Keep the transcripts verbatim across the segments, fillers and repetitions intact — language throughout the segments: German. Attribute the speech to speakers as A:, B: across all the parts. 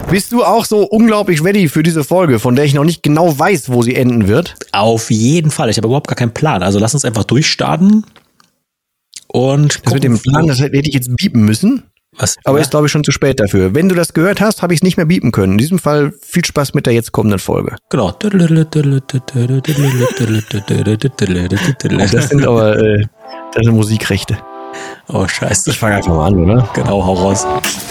A: Bist du auch so unglaublich ready für diese Folge, von der ich noch nicht genau weiß, wo sie enden wird?
B: Auf jeden Fall. Ich habe überhaupt gar keinen Plan. Also lass uns einfach durchstarten. Und
A: das mit dem Plan, das hätte ich jetzt biepen müssen.
B: Was?
A: Aber
B: ja?
A: ist, glaube ich, schon zu spät dafür. Wenn du das gehört hast, habe ich es nicht mehr biepen können. In diesem Fall viel Spaß mit der jetzt kommenden Folge.
B: Genau.
A: Oh, das sind aber äh, das sind Musikrechte.
B: Oh, scheiße.
A: Ich fange einfach mal an, oder?
B: Genau, hau raus.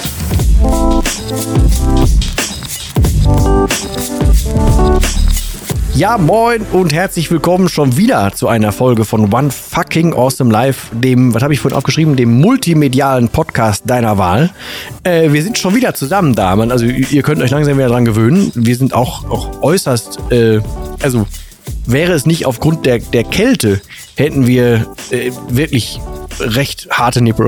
A: Ja, moin und herzlich willkommen schon wieder zu einer Folge von One Fucking Awesome Life, dem, was habe ich vorhin aufgeschrieben, dem multimedialen Podcast deiner Wahl. Äh, wir sind schon wieder zusammen da, man. Also ihr könnt euch langsam wieder dran gewöhnen. Wir sind auch, auch äußerst, äh, also wäre es nicht aufgrund der, der Kälte, hätten wir äh, wirklich recht harte Nippel.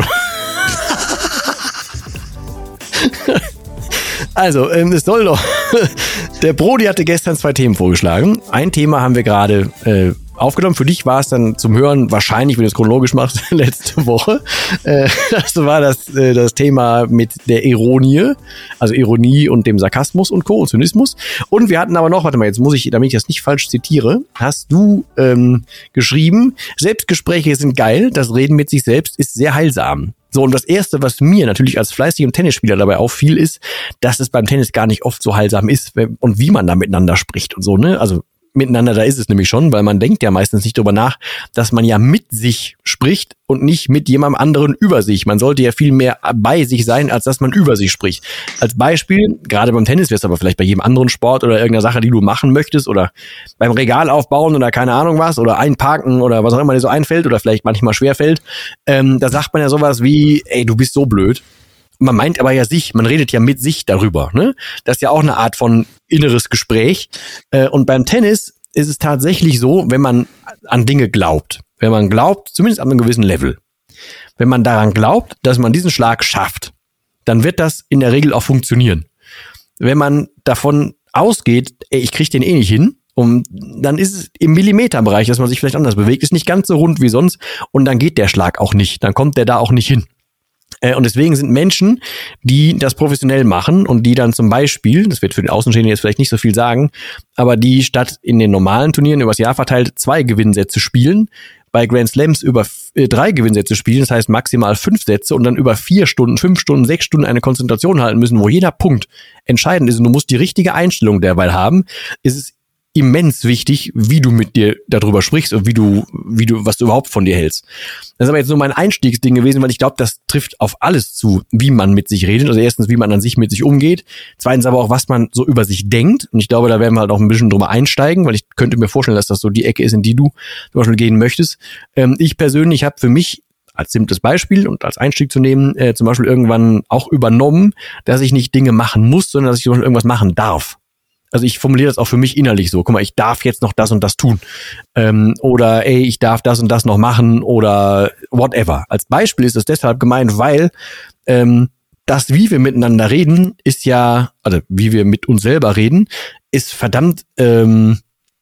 A: Also, ähm, es soll doch. Der Brody hatte gestern zwei Themen vorgeschlagen. Ein Thema haben wir gerade äh, aufgenommen. Für dich war es dann zum Hören wahrscheinlich, wenn du es chronologisch machst, letzte Woche. Äh, das war das, äh, das Thema mit der Ironie, also Ironie und dem Sarkasmus und Co. und Zynismus. Und wir hatten aber noch, warte mal, jetzt muss ich, damit ich das nicht falsch zitiere, hast du ähm, geschrieben, Selbstgespräche sind geil, das Reden mit sich selbst ist sehr heilsam. So, und das Erste, was mir natürlich als fleißigem Tennisspieler dabei auffiel, ist, dass es beim Tennis gar nicht oft so heilsam ist und wie man da miteinander spricht und so, ne? Also miteinander, da ist es nämlich schon, weil man denkt ja meistens nicht drüber nach, dass man ja mit sich spricht und nicht mit jemandem anderen über sich. Man sollte ja viel mehr bei sich sein, als dass man über sich spricht. Als Beispiel, gerade beim Tennis wäre es aber vielleicht bei jedem anderen Sport oder irgendeiner Sache, die du machen möchtest oder beim Regal aufbauen oder keine Ahnung was oder einparken oder was auch immer dir so einfällt oder vielleicht manchmal schwerfällt. Ähm, da sagt man ja sowas wie, ey, du bist so blöd. Man meint aber ja sich, man redet ja mit sich darüber, ne? Das ist ja auch eine Art von inneres Gespräch. Äh, und beim Tennis ist es tatsächlich so, wenn man an Dinge glaubt, wenn man glaubt, zumindest an einem gewissen Level, wenn man daran glaubt, dass man diesen Schlag schafft, dann wird das in der Regel auch funktionieren. Wenn man davon ausgeht, ey, ich krieg den eh nicht hin, und dann ist es im Millimeterbereich, dass man sich vielleicht anders bewegt, ist nicht ganz so rund wie sonst und dann geht der Schlag auch nicht, dann kommt der da auch nicht hin. Und deswegen sind Menschen, die das professionell machen und die dann zum Beispiel, das wird für den Außenstehenden jetzt vielleicht nicht so viel sagen, aber die statt in den normalen Turnieren übers Jahr verteilt zwei Gewinnsätze spielen, bei Grand Slams über äh, drei Gewinnsätze spielen, das heißt maximal fünf Sätze und dann über vier Stunden, fünf Stunden, sechs Stunden eine Konzentration halten müssen, wo jeder Punkt entscheidend ist und du musst die richtige Einstellung derweil haben, ist es immens wichtig, wie du mit dir darüber sprichst und wie du, wie du, was du überhaupt von dir hältst. Das ist aber jetzt nur mein Einstiegsding gewesen, weil ich glaube, das trifft auf alles zu, wie man mit sich redet. Also erstens, wie man an sich mit sich umgeht. Zweitens aber auch, was man so über sich denkt. Und ich glaube, da werden wir halt auch ein bisschen drüber einsteigen, weil ich könnte mir vorstellen, dass das so die Ecke ist, in die du zum Beispiel gehen möchtest. Ähm, ich persönlich habe für mich als simples Beispiel und als Einstieg zu nehmen, äh, zum Beispiel irgendwann auch übernommen, dass ich nicht Dinge machen muss, sondern dass ich zum Beispiel irgendwas machen darf. Also ich formuliere das auch für mich innerlich so. Guck mal, ich darf jetzt noch das und das tun. Ähm, oder ey, ich darf das und das noch machen oder whatever. Als Beispiel ist das deshalb gemeint, weil ähm, das, wie wir miteinander reden, ist ja, also wie wir mit uns selber reden, ist verdammt ähm,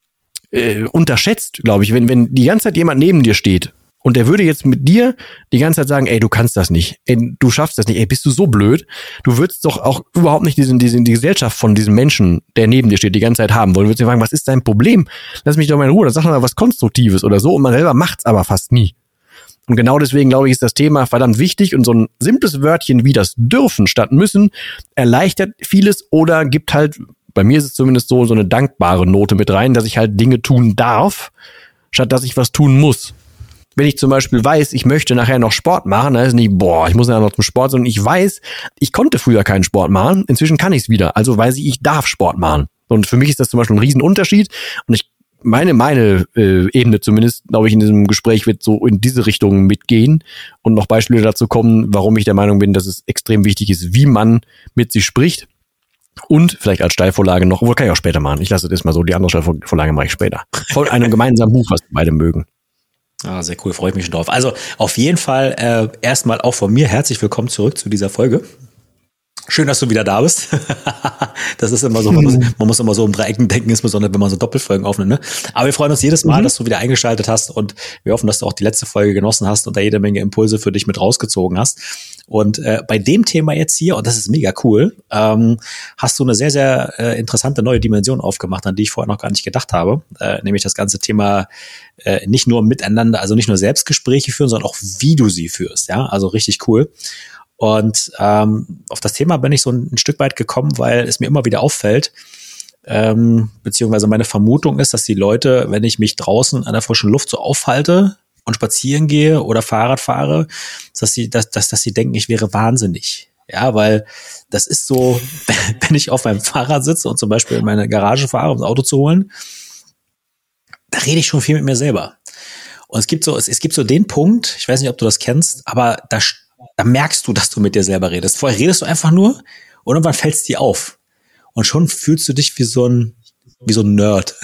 A: äh, unterschätzt, glaube ich. Wenn, wenn die ganze Zeit jemand neben dir steht und der würde jetzt mit dir die ganze Zeit sagen, ey, du kannst das nicht, ey, du schaffst das nicht, ey, bist du so blöd, du würdest doch auch überhaupt nicht diesen, diesen, die Gesellschaft von diesem Menschen, der neben dir steht, die ganze Zeit haben wollen. Du würdest dir fragen, was ist dein Problem? Lass mich doch mal in Ruhe, dann sag doch mal was Konstruktives oder so und man selber macht's aber fast nie. Und genau deswegen, glaube ich, ist das Thema verdammt wichtig und so ein simples Wörtchen wie das dürfen statt müssen erleichtert vieles oder gibt halt, bei mir ist es zumindest so, so eine dankbare Note mit rein, dass ich halt Dinge tun darf, statt dass ich was tun muss. Wenn ich zum Beispiel weiß, ich möchte nachher noch Sport machen, dann ist es nicht, boah, ich muss nachher noch zum Sport, sondern ich weiß, ich konnte früher keinen Sport machen, inzwischen kann ich es wieder, also weiß ich, ich darf Sport machen. Und für mich ist das zum Beispiel ein Riesenunterschied und ich meine, meine äh, Ebene zumindest, glaube ich, in diesem Gespräch wird so in diese Richtung mitgehen und noch Beispiele dazu kommen, warum ich der Meinung bin, dass es extrem wichtig ist, wie man mit sich spricht. Und vielleicht als Steilvorlage noch, obwohl kann ich auch später machen. Ich lasse das mal so, die andere Steilvorlage mache ich später. Von einem gemeinsamen Buch, was wir beide mögen.
B: Ah, sehr cool, freue ich mich schon drauf. Also auf jeden Fall äh, erstmal auch von mir herzlich willkommen zurück zu dieser Folge. Schön, dass du wieder da bist. Das ist immer so, man muss, man muss immer so um Dreiecken denken, insbesondere wenn man so Doppelfolgen aufnimmt. Ne? Aber wir freuen uns jedes Mal, mhm. dass du wieder eingeschaltet hast und wir hoffen, dass du auch die letzte Folge genossen hast und da jede Menge Impulse für dich mit rausgezogen hast. Und äh, bei dem Thema jetzt hier, und das ist mega cool, ähm, hast du eine sehr, sehr äh, interessante neue Dimension aufgemacht, an die ich vorher noch gar nicht gedacht habe. Äh, nämlich das ganze Thema äh, nicht nur miteinander, also nicht nur Selbstgespräche führen, sondern auch wie du sie führst. Ja, also richtig cool. Und ähm, auf das Thema bin ich so ein, ein Stück weit gekommen, weil es mir immer wieder auffällt, ähm, beziehungsweise meine Vermutung ist, dass die Leute, wenn ich mich draußen an der frischen Luft so aufhalte und spazieren gehe oder Fahrrad fahre, dass sie, dass, dass, dass sie denken, ich wäre wahnsinnig. Ja, weil das ist so, wenn ich auf meinem Fahrrad sitze und zum Beispiel in meine Garage fahre, um das Auto zu holen, da rede ich schon viel mit mir selber. Und es gibt so, es, es gibt so den Punkt, ich weiß nicht, ob du das kennst, aber da Da merkst du, dass du mit dir selber redest. Vorher redest du einfach nur und irgendwann fällt es dir auf. Und schon fühlst du dich wie so ein, wie so ein Nerd.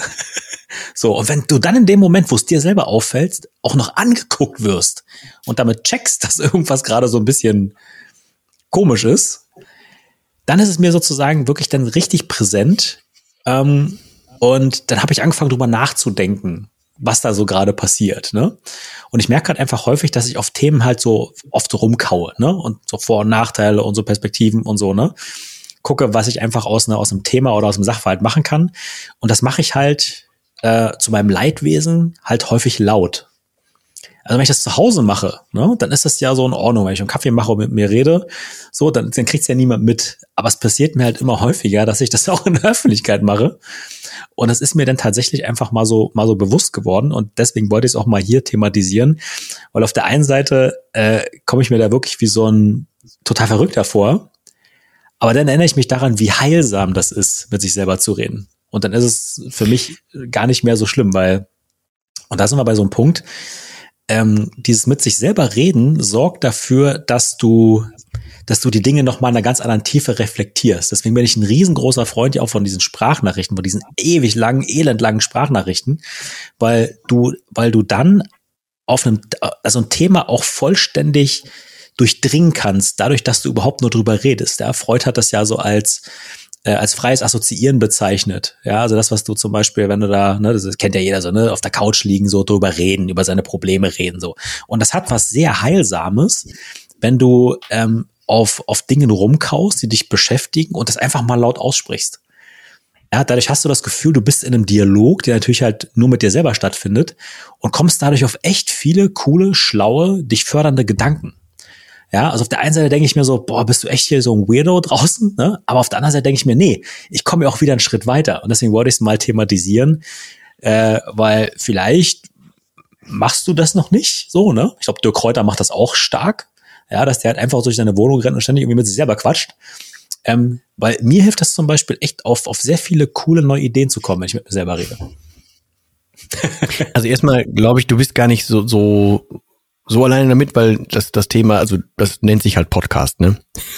B: So, und wenn du dann in dem Moment, wo es dir selber auffällt, auch noch angeguckt wirst und damit checkst, dass irgendwas gerade so ein bisschen komisch ist, dann ist es mir sozusagen wirklich dann richtig präsent. Ähm, und dann habe ich angefangen, drüber nachzudenken, was da so gerade passiert, ne? Und ich merke halt einfach häufig, dass ich auf Themen halt so oft rumkaue, ne? Und so Vor- und Nachteile und so Perspektiven und so, ne? Gucke, was ich einfach aus, ne, aus einem Thema oder aus einem Sachverhalt machen kann. Und das mache ich halt äh, zu meinem Leidwesen halt häufig laut. Also wenn ich das zu Hause mache, ne, dann ist das ja so in Ordnung. Wenn ich einen Kaffee mache und mit mir rede, so, dann, dann kriegt es ja niemand mit. Aber es passiert mir halt immer häufiger, dass ich das auch in der Öffentlichkeit mache. Und das ist mir dann tatsächlich einfach mal so mal so bewusst geworden. Und deswegen wollte ich es auch mal hier thematisieren. Weil auf der einen Seite äh, komme ich mir da wirklich wie so ein total Verrückter vor. Aber dann erinnere ich mich daran, wie heilsam das ist, mit sich selber zu reden. Und dann ist es für mich gar nicht mehr so schlimm, weil, und da sind wir bei so einem Punkt, ähm, dieses mit sich selber reden sorgt dafür, dass du dass du die Dinge nochmal in einer ganz anderen Tiefe reflektierst. Deswegen bin ich ein riesengroßer Freund ja auch von diesen Sprachnachrichten, von diesen ewig langen, elendlangen Sprachnachrichten, weil du, weil du dann auf einem, also ein Thema auch vollständig durchdringen kannst, dadurch, dass du überhaupt nur drüber redest. Ja, Freud hat das ja so als äh, als freies Assoziieren bezeichnet. Ja, also das, was du zum Beispiel, wenn du da, ne, das kennt ja jeder so, ne, auf der Couch liegen, so drüber reden, über seine Probleme reden, so. Und das hat was sehr Heilsames, wenn du ähm, auf auf Dingen rumkaust, die dich beschäftigen und das einfach mal laut aussprichst. Ja, dadurch hast du das Gefühl, du bist in einem Dialog, der natürlich halt nur mit dir selber stattfindet und kommst dadurch auf echt viele coole, schlaue, dich fördernde Gedanken. Ja, also auf der einen Seite denke ich mir so, boah, bist du echt hier so ein Weirdo draußen, ne? Aber auf der anderen Seite denke ich mir, nee, ich komme ja auch wieder einen Schritt weiter. Und deswegen wollte ich es mal thematisieren, äh, weil vielleicht machst du das noch nicht so, ne? Ich glaube, Dirk Kräuter macht das auch stark, ja, dass der halt einfach durch seine Wohnung rennt und ständig irgendwie mit sich selber quatscht. Ähm, weil mir hilft das zum Beispiel echt auf, auf sehr viele coole neue Ideen zu kommen, wenn ich mit mir selber rede.
A: Also erstmal glaube ich, du bist gar nicht so, so, so alleine damit, weil das, das Thema, also das nennt sich halt Podcast, ne?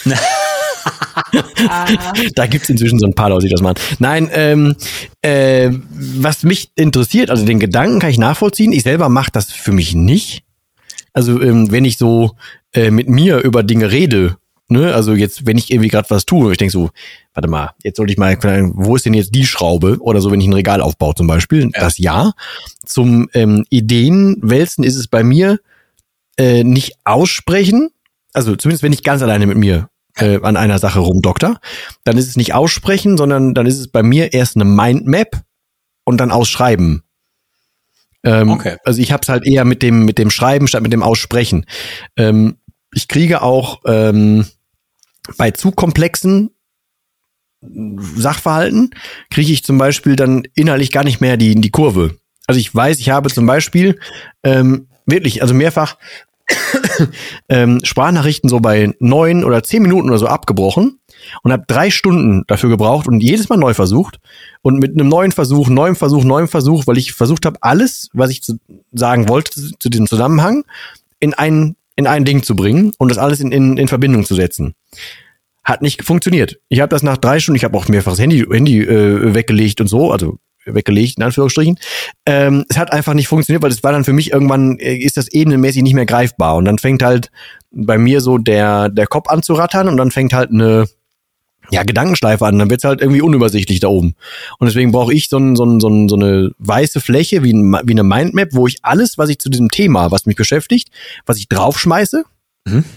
A: Da gibt's inzwischen so ein paar Leute, die das machen. Nein, ähm, äh, was mich interessiert, also den Gedanken kann ich nachvollziehen. Ich selber mache das für mich nicht. Also ähm, wenn ich so äh, mit mir über Dinge rede, ne, also jetzt, wenn ich irgendwie gerade was tue, ich denke so, warte mal, jetzt sollte ich mal, wo ist denn jetzt die Schraube? Oder so, wenn ich ein Regal aufbaue zum Beispiel, ja. Das ja. Zum ähm, Ideenwälzen ist es bei mir äh, nicht aussprechen, also zumindest wenn ich ganz alleine mit mir äh, an einer Sache rumdokter, dann ist es nicht aussprechen, sondern dann ist es bei mir erst eine Mindmap und dann ausschreiben. Ähm, okay. Also ich habe es halt eher mit dem mit dem Schreiben statt mit dem Aussprechen. Ähm, ich kriege auch ähm, bei zu komplexen Sachverhalten kriege ich zum Beispiel dann inhaltlich gar nicht mehr die die Kurve. Also ich weiß, ich habe zum Beispiel ähm, wirklich, also mehrfach ähm, Sprachnachrichten so bei neun oder zehn Minuten oder so abgebrochen und habe drei Stunden dafür gebraucht und jedes Mal neu versucht und mit einem neuen Versuch, neuen Versuch, neuen Versuch, weil ich versucht habe, alles, was ich zu sagen wollte zu, zu diesem Zusammenhang, in ein in ein Ding zu bringen und das alles in in, in Verbindung zu setzen. Hat nicht funktioniert. Ich habe das nach drei Stunden, ich habe auch mehrfach das Handy Handy äh, weggelegt und so, also weggelegt, in Anführungsstrichen. Ähm, es hat einfach nicht funktioniert, weil es war dann für mich irgendwann, äh, ist das ebenenmäßig nicht mehr greifbar. Und dann fängt halt bei mir so der der Kopf an zu rattern und dann fängt halt eine ja, Gedankenschleife an. Dann wird's halt irgendwie unübersichtlich da oben. Und deswegen brauche ich so, ein, so, ein, so, ein, so eine weiße Fläche, wie, ein, wie eine Mindmap, wo ich alles, was ich zu diesem Thema, was mich beschäftigt, was ich draufschmeiße, mhm.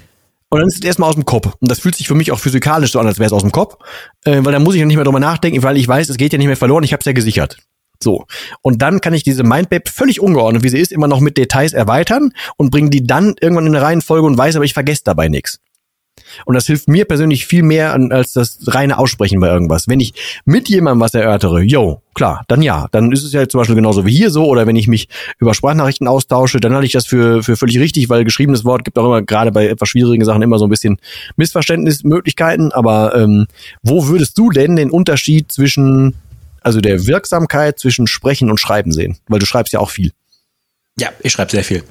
A: Und dann ist es erstmal aus dem Kopf. Und das fühlt sich für mich auch physikalisch so an, als wäre es aus dem Kopf. Äh, weil dann muss ich ja nicht mehr drüber nachdenken, weil ich weiß, es geht ja nicht mehr verloren, ich habe es ja gesichert. So. Und dann kann ich diese Mindmap völlig ungeordnet, wie sie ist, immer noch mit Details erweitern und bringe die dann irgendwann in eine Reihenfolge und weiß, aber ich vergesse dabei nichts. Und das hilft mir persönlich viel mehr als das reine Aussprechen bei irgendwas. Wenn ich mit jemandem was erörtere, yo, klar, dann ja. Dann ist es ja zum Beispiel genauso wie hier so. Oder wenn ich mich über Sprachnachrichten austausche, dann halte ich das für für völlig richtig, weil geschriebenes Wort gibt auch immer, gerade bei etwas schwierigen Sachen, immer so ein bisschen Missverständnismöglichkeiten. Aber ähm, wo würdest du denn den Unterschied zwischen, also der Wirksamkeit zwischen Sprechen und Schreiben sehen? Weil du schreibst ja auch viel.
B: Ja, ich schreibe sehr viel.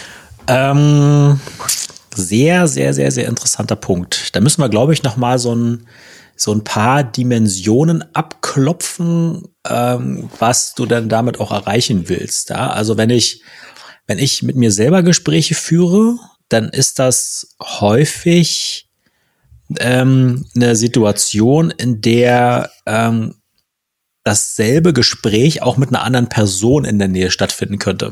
B: Ähm... Sehr, sehr, sehr, sehr interessanter Punkt. Da müssen wir, glaube ich, noch mal so ein, so ein paar Dimensionen abklopfen, ähm, was du dann damit auch erreichen willst. Ja? Also wenn ich, wenn ich mit mir selber Gespräche führe, dann ist das häufig ähm, eine Situation, in der ähm, dasselbe Gespräch auch mit einer anderen Person in der Nähe stattfinden könnte.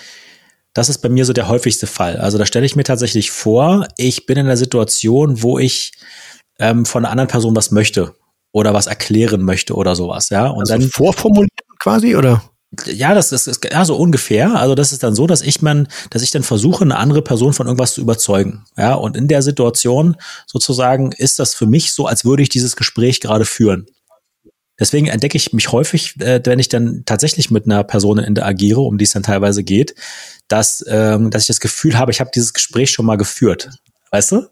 B: Das ist bei mir so der häufigste Fall. Also da stelle ich mir tatsächlich vor, ich bin in einer Situation, wo ich ähm, von einer anderen Person was möchte oder was erklären möchte oder sowas, ja. Und
A: also
B: dann
A: vorformulieren quasi, oder?
B: Ja, das ist, ist ja so ungefähr. Also das ist dann so, dass ich man, dass ich dann versuche, eine andere Person von irgendwas zu überzeugen, ja. Und in der Situation sozusagen ist das für mich so, als würde ich dieses Gespräch gerade führen. Deswegen entdecke ich mich häufig, äh, wenn ich dann tatsächlich mit einer Person interagiere, um die es dann teilweise geht, dass, ähm, dass ich das Gefühl habe, ich habe dieses Gespräch schon mal geführt, weißt du?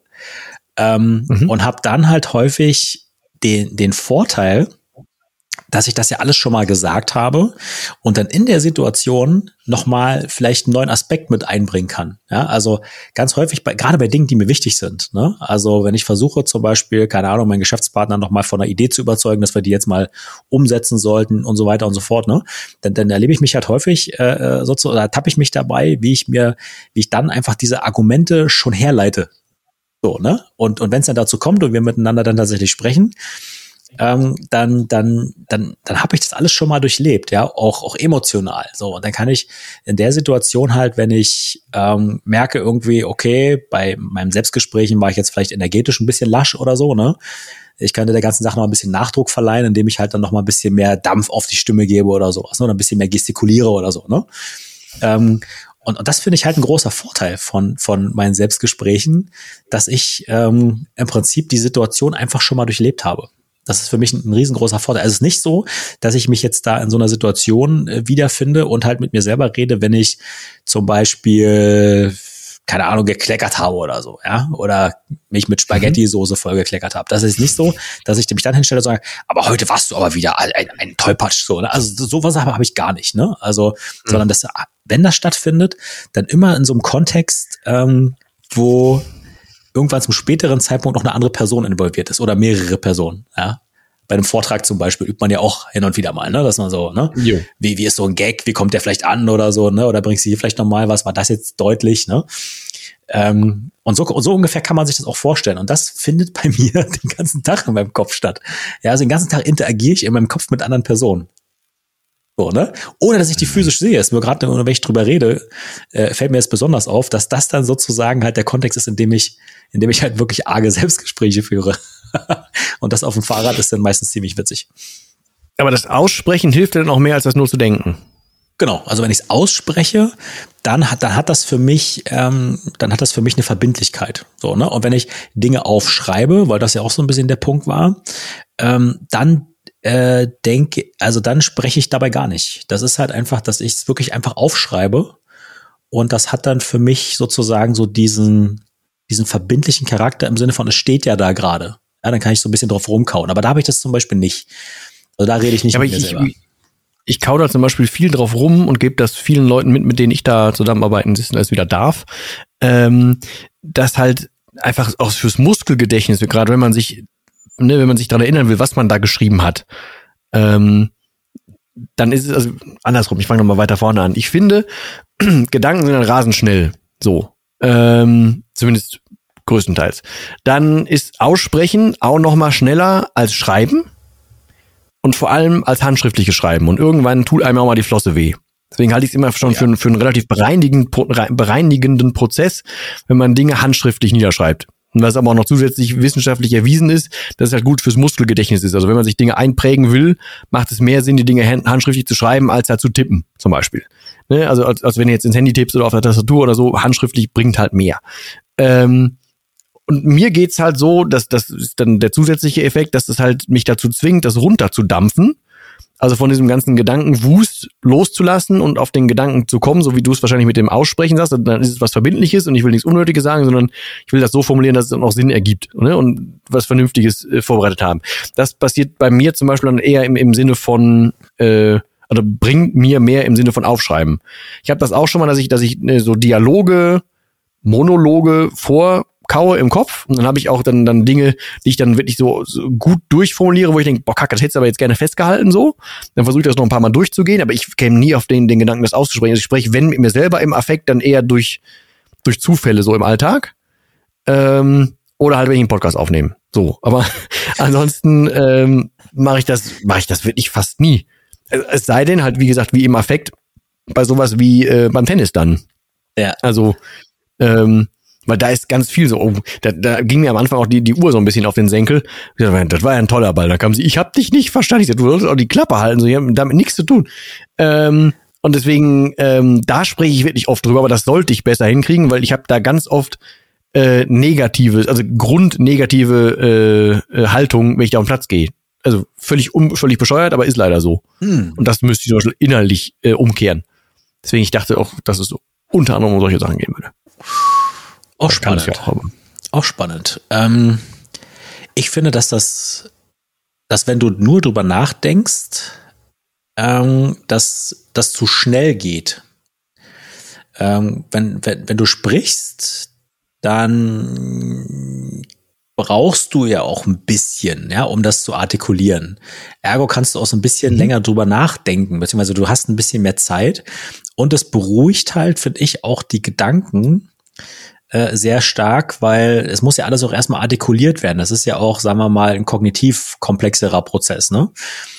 B: Ähm, mhm. Und habe dann halt häufig den, den Vorteil, dass ich das ja alles schon mal gesagt habe und dann in der Situation nochmal vielleicht einen neuen Aspekt mit einbringen kann. Ja, also ganz häufig, bei, gerade bei Dingen, die mir wichtig sind. Ne? Also wenn ich versuche zum Beispiel, keine Ahnung, meinen Geschäftspartner nochmal von einer Idee zu überzeugen, dass wir die jetzt mal umsetzen sollten und so weiter und so fort, ne? Dann, dann erlebe ich mich halt häufig, äh, sozusagen, oder tappe ich mich dabei, wie ich mir, wie ich dann einfach diese Argumente schon herleite. So, ne? Und, und wenn es dann dazu kommt und wir miteinander dann tatsächlich sprechen, Ähm, dann, dann, dann, dann habe ich das alles schon mal durchlebt, ja, auch, auch emotional. So, und dann kann ich in der Situation halt, wenn ich ähm, merke irgendwie, okay, bei meinem Selbstgesprächen war ich jetzt vielleicht energetisch ein bisschen lasch oder so, ne? Ich kann der ganzen Sache noch ein bisschen Nachdruck verleihen, indem ich halt dann noch mal ein bisschen mehr Dampf auf die Stimme gebe oder sowas, ne? Oder ein bisschen mehr gestikuliere oder so, ne? Ähm, Und, und das finde ich halt ein großer Vorteil von, von meinen Selbstgesprächen, dass ich ähm, im Prinzip die Situation einfach schon mal durchlebt habe. Das ist für mich ein, ein riesengroßer Vorteil. Also es ist nicht so, dass ich mich jetzt da in so einer Situation äh, wiederfinde und halt mit mir selber rede, wenn ich zum Beispiel, keine Ahnung, gekleckert habe oder so, ja, oder mich mit Spaghetti-Soße vollgekleckert habe. Das ist nicht so, dass ich mich dann hinstelle und sage, aber heute warst du aber wieder ein, ein, ein Tollpatsch, so, ne? Also sowas habe hab ich gar nicht, ne? Also, mhm. sondern das, wenn das stattfindet, dann immer in so einem Kontext, ähm, wo irgendwann zum späteren Zeitpunkt noch eine andere Person involviert ist oder mehrere Personen, ja. Bei einem Vortrag zum Beispiel übt man ja auch hin und wieder mal, ne, dass man so, ne, jo. wie, wie ist so ein Gag, wie kommt der vielleicht an oder so, ne, oder bringst du hier vielleicht nochmal was, war das jetzt deutlich, ne, ähm, und so, und so ungefähr kann man sich das auch vorstellen und das findet bei mir den ganzen Tag in meinem Kopf statt, ja, also den ganzen Tag interagiere ich in meinem Kopf mit anderen Personen. So, ne? Ohne dass ich die physisch sehe. Es nur gerade, wenn ich drüber rede, äh, fällt mir jetzt besonders auf, dass das dann sozusagen halt der Kontext ist, in dem ich, in dem ich halt wirklich arge Selbstgespräche führe. Und das auf dem Fahrrad ist dann meistens ziemlich witzig.
A: Aber das Aussprechen hilft dann auch mehr, als das nur zu denken.
B: Genau, also wenn ich es ausspreche, dann hat, dann hat das für mich, ähm, dann hat das für mich eine Verbindlichkeit. So, ne? Und wenn ich Dinge aufschreibe, weil das ja auch so ein bisschen der Punkt war, ähm, dann Äh, denke, also dann spreche ich dabei gar nicht. Das ist halt einfach, dass ich es wirklich einfach aufschreibe und das hat dann für mich sozusagen so diesen, diesen verbindlichen Charakter im Sinne von, es steht ja da gerade. Ja, dann kann ich so ein bisschen drauf rumkauen. Aber da habe ich das zum Beispiel nicht. Also da rede ich nicht ja, mit mir
A: ich,
B: selber.
A: Ich, ich kau da zum Beispiel viel drauf rum und gebe das vielen Leuten mit, mit denen ich da zusammenarbeiten es wieder darf. Ähm, das halt einfach auch fürs Muskelgedächtnis, gerade wenn man sich Ne, wenn man sich daran erinnern will, was man da geschrieben hat, ähm, dann ist es, also andersrum, ich fange nochmal weiter vorne an. Ich finde, Gedanken sind dann rasend schnell, so, ähm, zumindest größtenteils. Dann ist Aussprechen auch nochmal schneller als Schreiben und vor allem als handschriftliches Schreiben und irgendwann tut einem auch mal die Flosse weh. Deswegen halte ich es immer schon ja. für, für einen relativ bereinigenden, bereinigenden Prozess, wenn man Dinge handschriftlich niederschreibt. Und was aber auch noch zusätzlich wissenschaftlich erwiesen ist, dass es halt gut fürs Muskelgedächtnis ist. Also wenn man sich Dinge einprägen will, macht es mehr Sinn, die Dinge handschriftlich zu schreiben, als halt zu tippen, zum Beispiel. Ne? Also als, als wenn du jetzt ins Handy tippst oder auf der Tastatur oder so, handschriftlich bringt halt mehr. Ähm, und mir geht's halt so, dass das ist dann der zusätzliche Effekt, dass es halt mich dazu zwingt, das runterzudampfen. Also von diesem ganzen Gedankenwust loszulassen und auf den Gedanken zu kommen, so wie du es wahrscheinlich mit dem Aussprechen sagst, dann ist es was Verbindliches und ich will nichts Unnötiges sagen, sondern ich will das so formulieren, dass es dann auch Sinn ergibt, ne? Und was Vernünftiges äh, vorbereitet haben. Das passiert bei mir zum Beispiel dann eher im, im Sinne von, äh, also bringt mir mehr im Sinne von Aufschreiben. Ich habe das auch schon mal, dass ich, dass ich äh, so Dialoge, Monologe vor kaue im Kopf und dann habe ich auch dann dann Dinge, die ich dann wirklich so, so gut durchformuliere, wo ich denke, boah, kacke, das hättest du aber jetzt gerne festgehalten so. Dann versuche ich das noch ein paar Mal durchzugehen, aber ich käme nie auf den den Gedanken, das auszusprechen. Also ich spreche, wenn mit mir selber im Affekt, dann eher durch durch Zufälle so im Alltag ähm, oder halt, wenn ich einen Podcast aufnehme. So, aber ansonsten ähm, mache ich das mache ich das wirklich fast nie. Es sei denn halt, wie gesagt, wie im Affekt bei sowas wie äh, beim Tennis dann. Ja. Also ähm, weil da ist ganz viel so, oh, da, da ging mir am Anfang auch die, die Uhr so ein bisschen auf den Senkel. Das war ja ein toller Ball. Da kam sie, ich hab dich nicht verstanden. Ich sagte, du solltest auch die Klappe halten. So, ich hab damit nichts zu tun. Ähm, und deswegen, ähm, da spreche ich wirklich oft drüber, aber das sollte ich besser hinkriegen, weil ich habe da ganz oft äh, negative, also grundnegative äh, äh, Haltung, wenn ich da auf den Platz gehe. Also völlig, um, völlig bescheuert, aber ist leider so. Hm. Und das müsste ich zum Beispiel innerlich äh, umkehren. Deswegen, ich dachte auch, dass es so unter anderem um solche Sachen gehen würde.
B: Auch spannend. Auch, auch spannend. Ähm, ich finde, dass das, dass wenn du nur drüber nachdenkst, ähm, dass das zu schnell geht. Ähm, wenn, wenn, wenn du sprichst, dann brauchst du ja auch ein bisschen, ja, um das zu artikulieren. Ergo kannst du auch so ein bisschen mhm. länger drüber nachdenken, beziehungsweise du hast ein bisschen mehr Zeit und es beruhigt halt, finde ich, auch die Gedanken äh, sehr stark, weil es muss ja alles auch erstmal artikuliert werden. Das ist ja auch, sagen wir mal, ein kognitiv komplexerer Prozess, ne?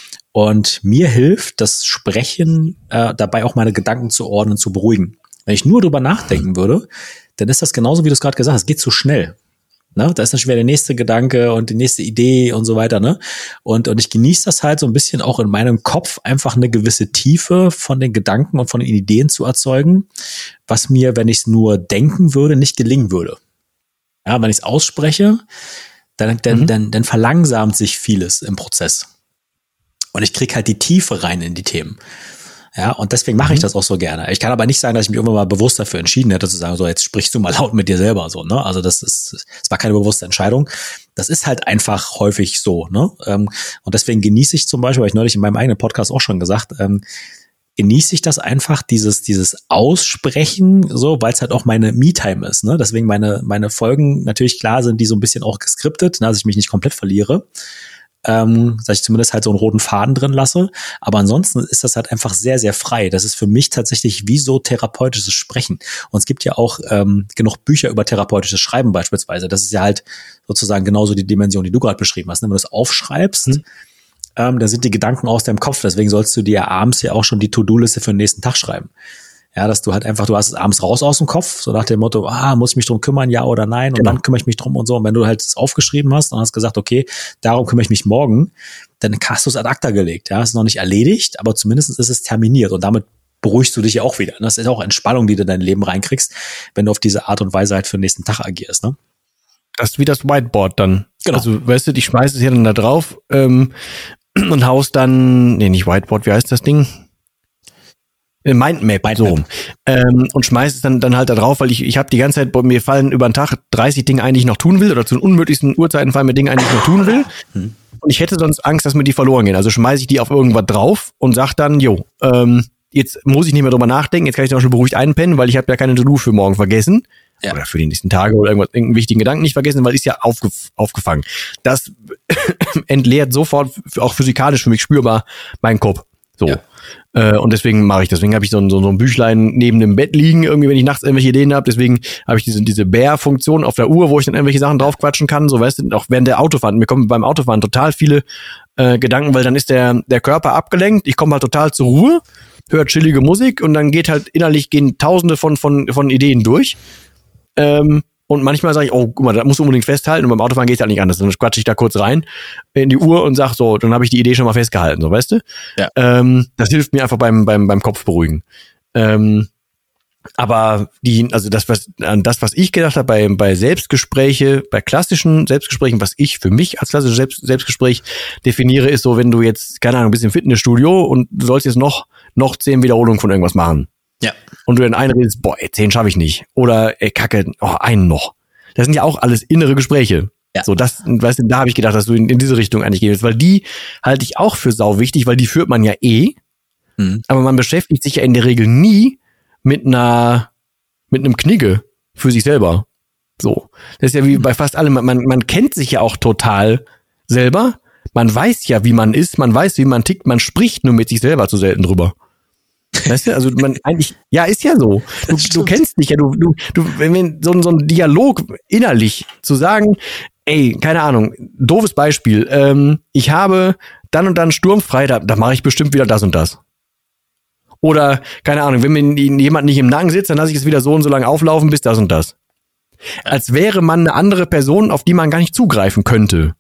B: Und mir hilft das Sprechen äh, dabei auch meine Gedanken zu ordnen, zu beruhigen. Wenn ich nur drüber nachdenken würde, dann ist das genauso, wie du es gerade gesagt hast, es geht zu schnell. Ne? Da ist dann schon wieder der nächste Gedanke und die nächste Idee und so weiter. Ne? Und, und ich genieße das halt so ein bisschen auch in meinem Kopf, einfach eine gewisse Tiefe von den Gedanken und von den Ideen zu erzeugen, was mir, wenn ich es nur denken würde, nicht gelingen würde. Ja, wenn ich es ausspreche, dann, dann, mhm. dann, dann verlangsamt sich vieles im Prozess. Und ich kriege halt die Tiefe rein in die Themen. Ja, und deswegen mache ich das auch so gerne. Ich kann aber nicht sagen, dass ich mich irgendwann mal bewusst dafür entschieden hätte, zu sagen, so, jetzt sprichst du mal laut mit dir selber, so, ne? Also, das ist, es war keine bewusste Entscheidung. Das ist halt einfach häufig so, ne? Und deswegen genieße ich zum Beispiel, habe ich neulich in meinem eigenen Podcast auch schon gesagt, ähm, genieße ich das einfach, dieses, dieses Aussprechen, so, weil es halt auch meine Me-Time ist, ne? Deswegen meine, meine Folgen natürlich klar sind, die so ein bisschen auch geskriptet, ne, dass ich mich nicht komplett verliere. Ähm, dass ich zumindest halt so einen roten Faden drin lasse. Aber ansonsten ist das halt einfach sehr, sehr frei. Das ist für mich tatsächlich wie so therapeutisches Sprechen. Und es gibt ja auch ähm, genug Bücher über therapeutisches Schreiben beispielsweise. Das ist ja halt sozusagen genauso die Dimension, die du gerade beschrieben hast. Wenn du es aufschreibst, mhm. ähm, dann sind die Gedanken aus deinem Kopf. Deswegen sollst du dir abends ja auch schon die To-Do-Liste für den nächsten Tag schreiben. Ja, dass du halt einfach, du hast es abends raus aus dem Kopf, so nach dem Motto, ah, muss ich mich drum kümmern, ja oder nein? Und genau. Dann kümmere ich mich drum und so. Und wenn du halt es aufgeschrieben hast und hast gesagt, okay, darum kümmere ich mich morgen, dann hast du es ad acta gelegt. Ja, es ist noch nicht erledigt, aber zumindest ist es terminiert. Und damit beruhigst du dich ja auch wieder. Das ist auch Entspannung, die du in dein Leben reinkriegst, wenn du auf diese Art und Weise halt für den nächsten Tag agierst, ne?
A: Das ist wie das Whiteboard dann.
B: Genau.
A: Also, weißt du, ich schmeiße es hier dann da drauf ähm, und haust dann, nee, nicht Whiteboard, wie heißt das Ding? Mindmap, Mindmap. So rum. Ähm, und schmeiß es dann, dann halt da drauf, weil ich, ich habe die ganze Zeit, mir fallen über den Tag dreißig Dinge ein, die ich noch tun will, oder zu den unmöglichsten Uhrzeiten fallen mir Dinge ein, die ich noch tun will. Hm. Und ich hätte sonst Angst, dass mir die verloren gehen. Also schmeiße ich die auf irgendwas drauf und sag dann, jo, ähm, jetzt muss ich nicht mehr drüber nachdenken, jetzt kann ich zum Beispiel beruhigt einpennen, weil ich habe ja keine To-Do für morgen vergessen. Ja. Oder für die nächsten Tage oder irgendwas, irgendeinen wichtigen Gedanken nicht vergessen, weil ist ja aufgef- aufgefangen. Das entleert sofort, auch physikalisch für mich spürbar, meinen Kopf. So. Ja. Äh, und deswegen mache ich, deswegen habe ich so ein, so, so ein Büchlein neben dem Bett liegen, irgendwie, wenn ich nachts irgendwelche Ideen habe. Deswegen habe ich diese, diese Bear-Funktion auf der Uhr, wo ich dann irgendwelche Sachen draufquatschen kann. So, weißt du, auch während der Autofahrt. Mir kommen beim Autofahren total viele äh, Gedanken, weil dann ist der, der Körper abgelenkt. Ich komme halt total zur Ruhe, höre chillige Musik und dann geht halt innerlich gehen tausende von, von, von Ideen durch. Ähm, Und manchmal sage ich, oh, guck mal, da musst du unbedingt festhalten. Und beim Autofahren geht es halt nicht anders. Dann quatsche ich da kurz rein in die Uhr und sag so, dann habe ich die Idee schon mal festgehalten, so, weißt du?
B: Ja.
A: Ähm, das hilft mir einfach beim, beim, beim Kopf beruhigen. Ähm, aber die, also das, was, an das, was ich gedacht habe bei, bei Selbstgespräche, bei klassischen Selbstgesprächen, was ich für mich als klassisches Selbst, Selbstgespräch definiere, ist so, wenn du jetzt, keine Ahnung, bist im Fitnessstudio und du sollst jetzt noch, noch zehn Wiederholungen von irgendwas machen.
B: Ja.
A: Und du dann einredest, boah, ey, zehn schaffe ich nicht. Oder, ey, Kacke, oh, einen noch. Das sind ja auch alles innere Gespräche.
B: Ja.
A: So, das, weißt du, da habe ich gedacht, dass du in, in diese Richtung eigentlich gehst, weil die halte ich auch für sau wichtig, weil die führt man ja eh. Mhm. Aber man beschäftigt sich ja in der Regel nie mit einer, mit einem Knigge für sich selber. So. Das ist ja wie bei fast allem, man, man kennt sich ja auch total selber. Man weiß ja, wie man ist, man weiß, wie man tickt, man spricht nur mit sich selber zu selten drüber. Weißt du, also man eigentlich, ja, ist ja so. Du, du kennst dich ja, du, du, du, wenn so, so ein Dialog innerlich zu sagen, ey, keine Ahnung, doofes Beispiel, ähm, ich habe dann und dann sturmfrei, da, da mache ich bestimmt wieder das und das. Oder, keine Ahnung, wenn mir jemand nicht im Nacken sitzt, dann lasse ich es wieder so und so lange auflaufen, bis das und das. Als wäre man eine andere Person, auf die man gar nicht zugreifen könnte.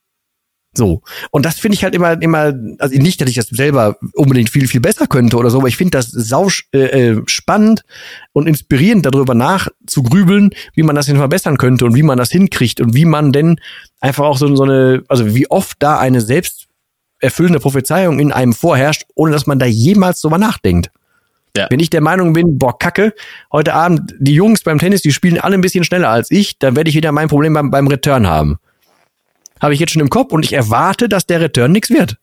A: So. Und das finde ich halt immer, immer, also nicht, dass ich das selber unbedingt viel, viel besser könnte oder so, aber ich finde das sau äh, spannend und inspirierend, darüber nachzugrübeln, wie man das denn verbessern könnte und wie man das hinkriegt und wie man denn einfach auch so, so eine, also wie oft da eine selbsterfüllende Prophezeiung in einem vorherrscht, ohne dass man da jemals drüber nachdenkt. Ja. Wenn ich der Meinung bin, boah, Kacke, heute Abend, die Jungs beim Tennis, die spielen alle ein bisschen schneller als ich, dann werde ich wieder mein Problem beim, beim Return haben. Habe ich jetzt schon im Kopf und ich erwarte, dass der Return nichts wird.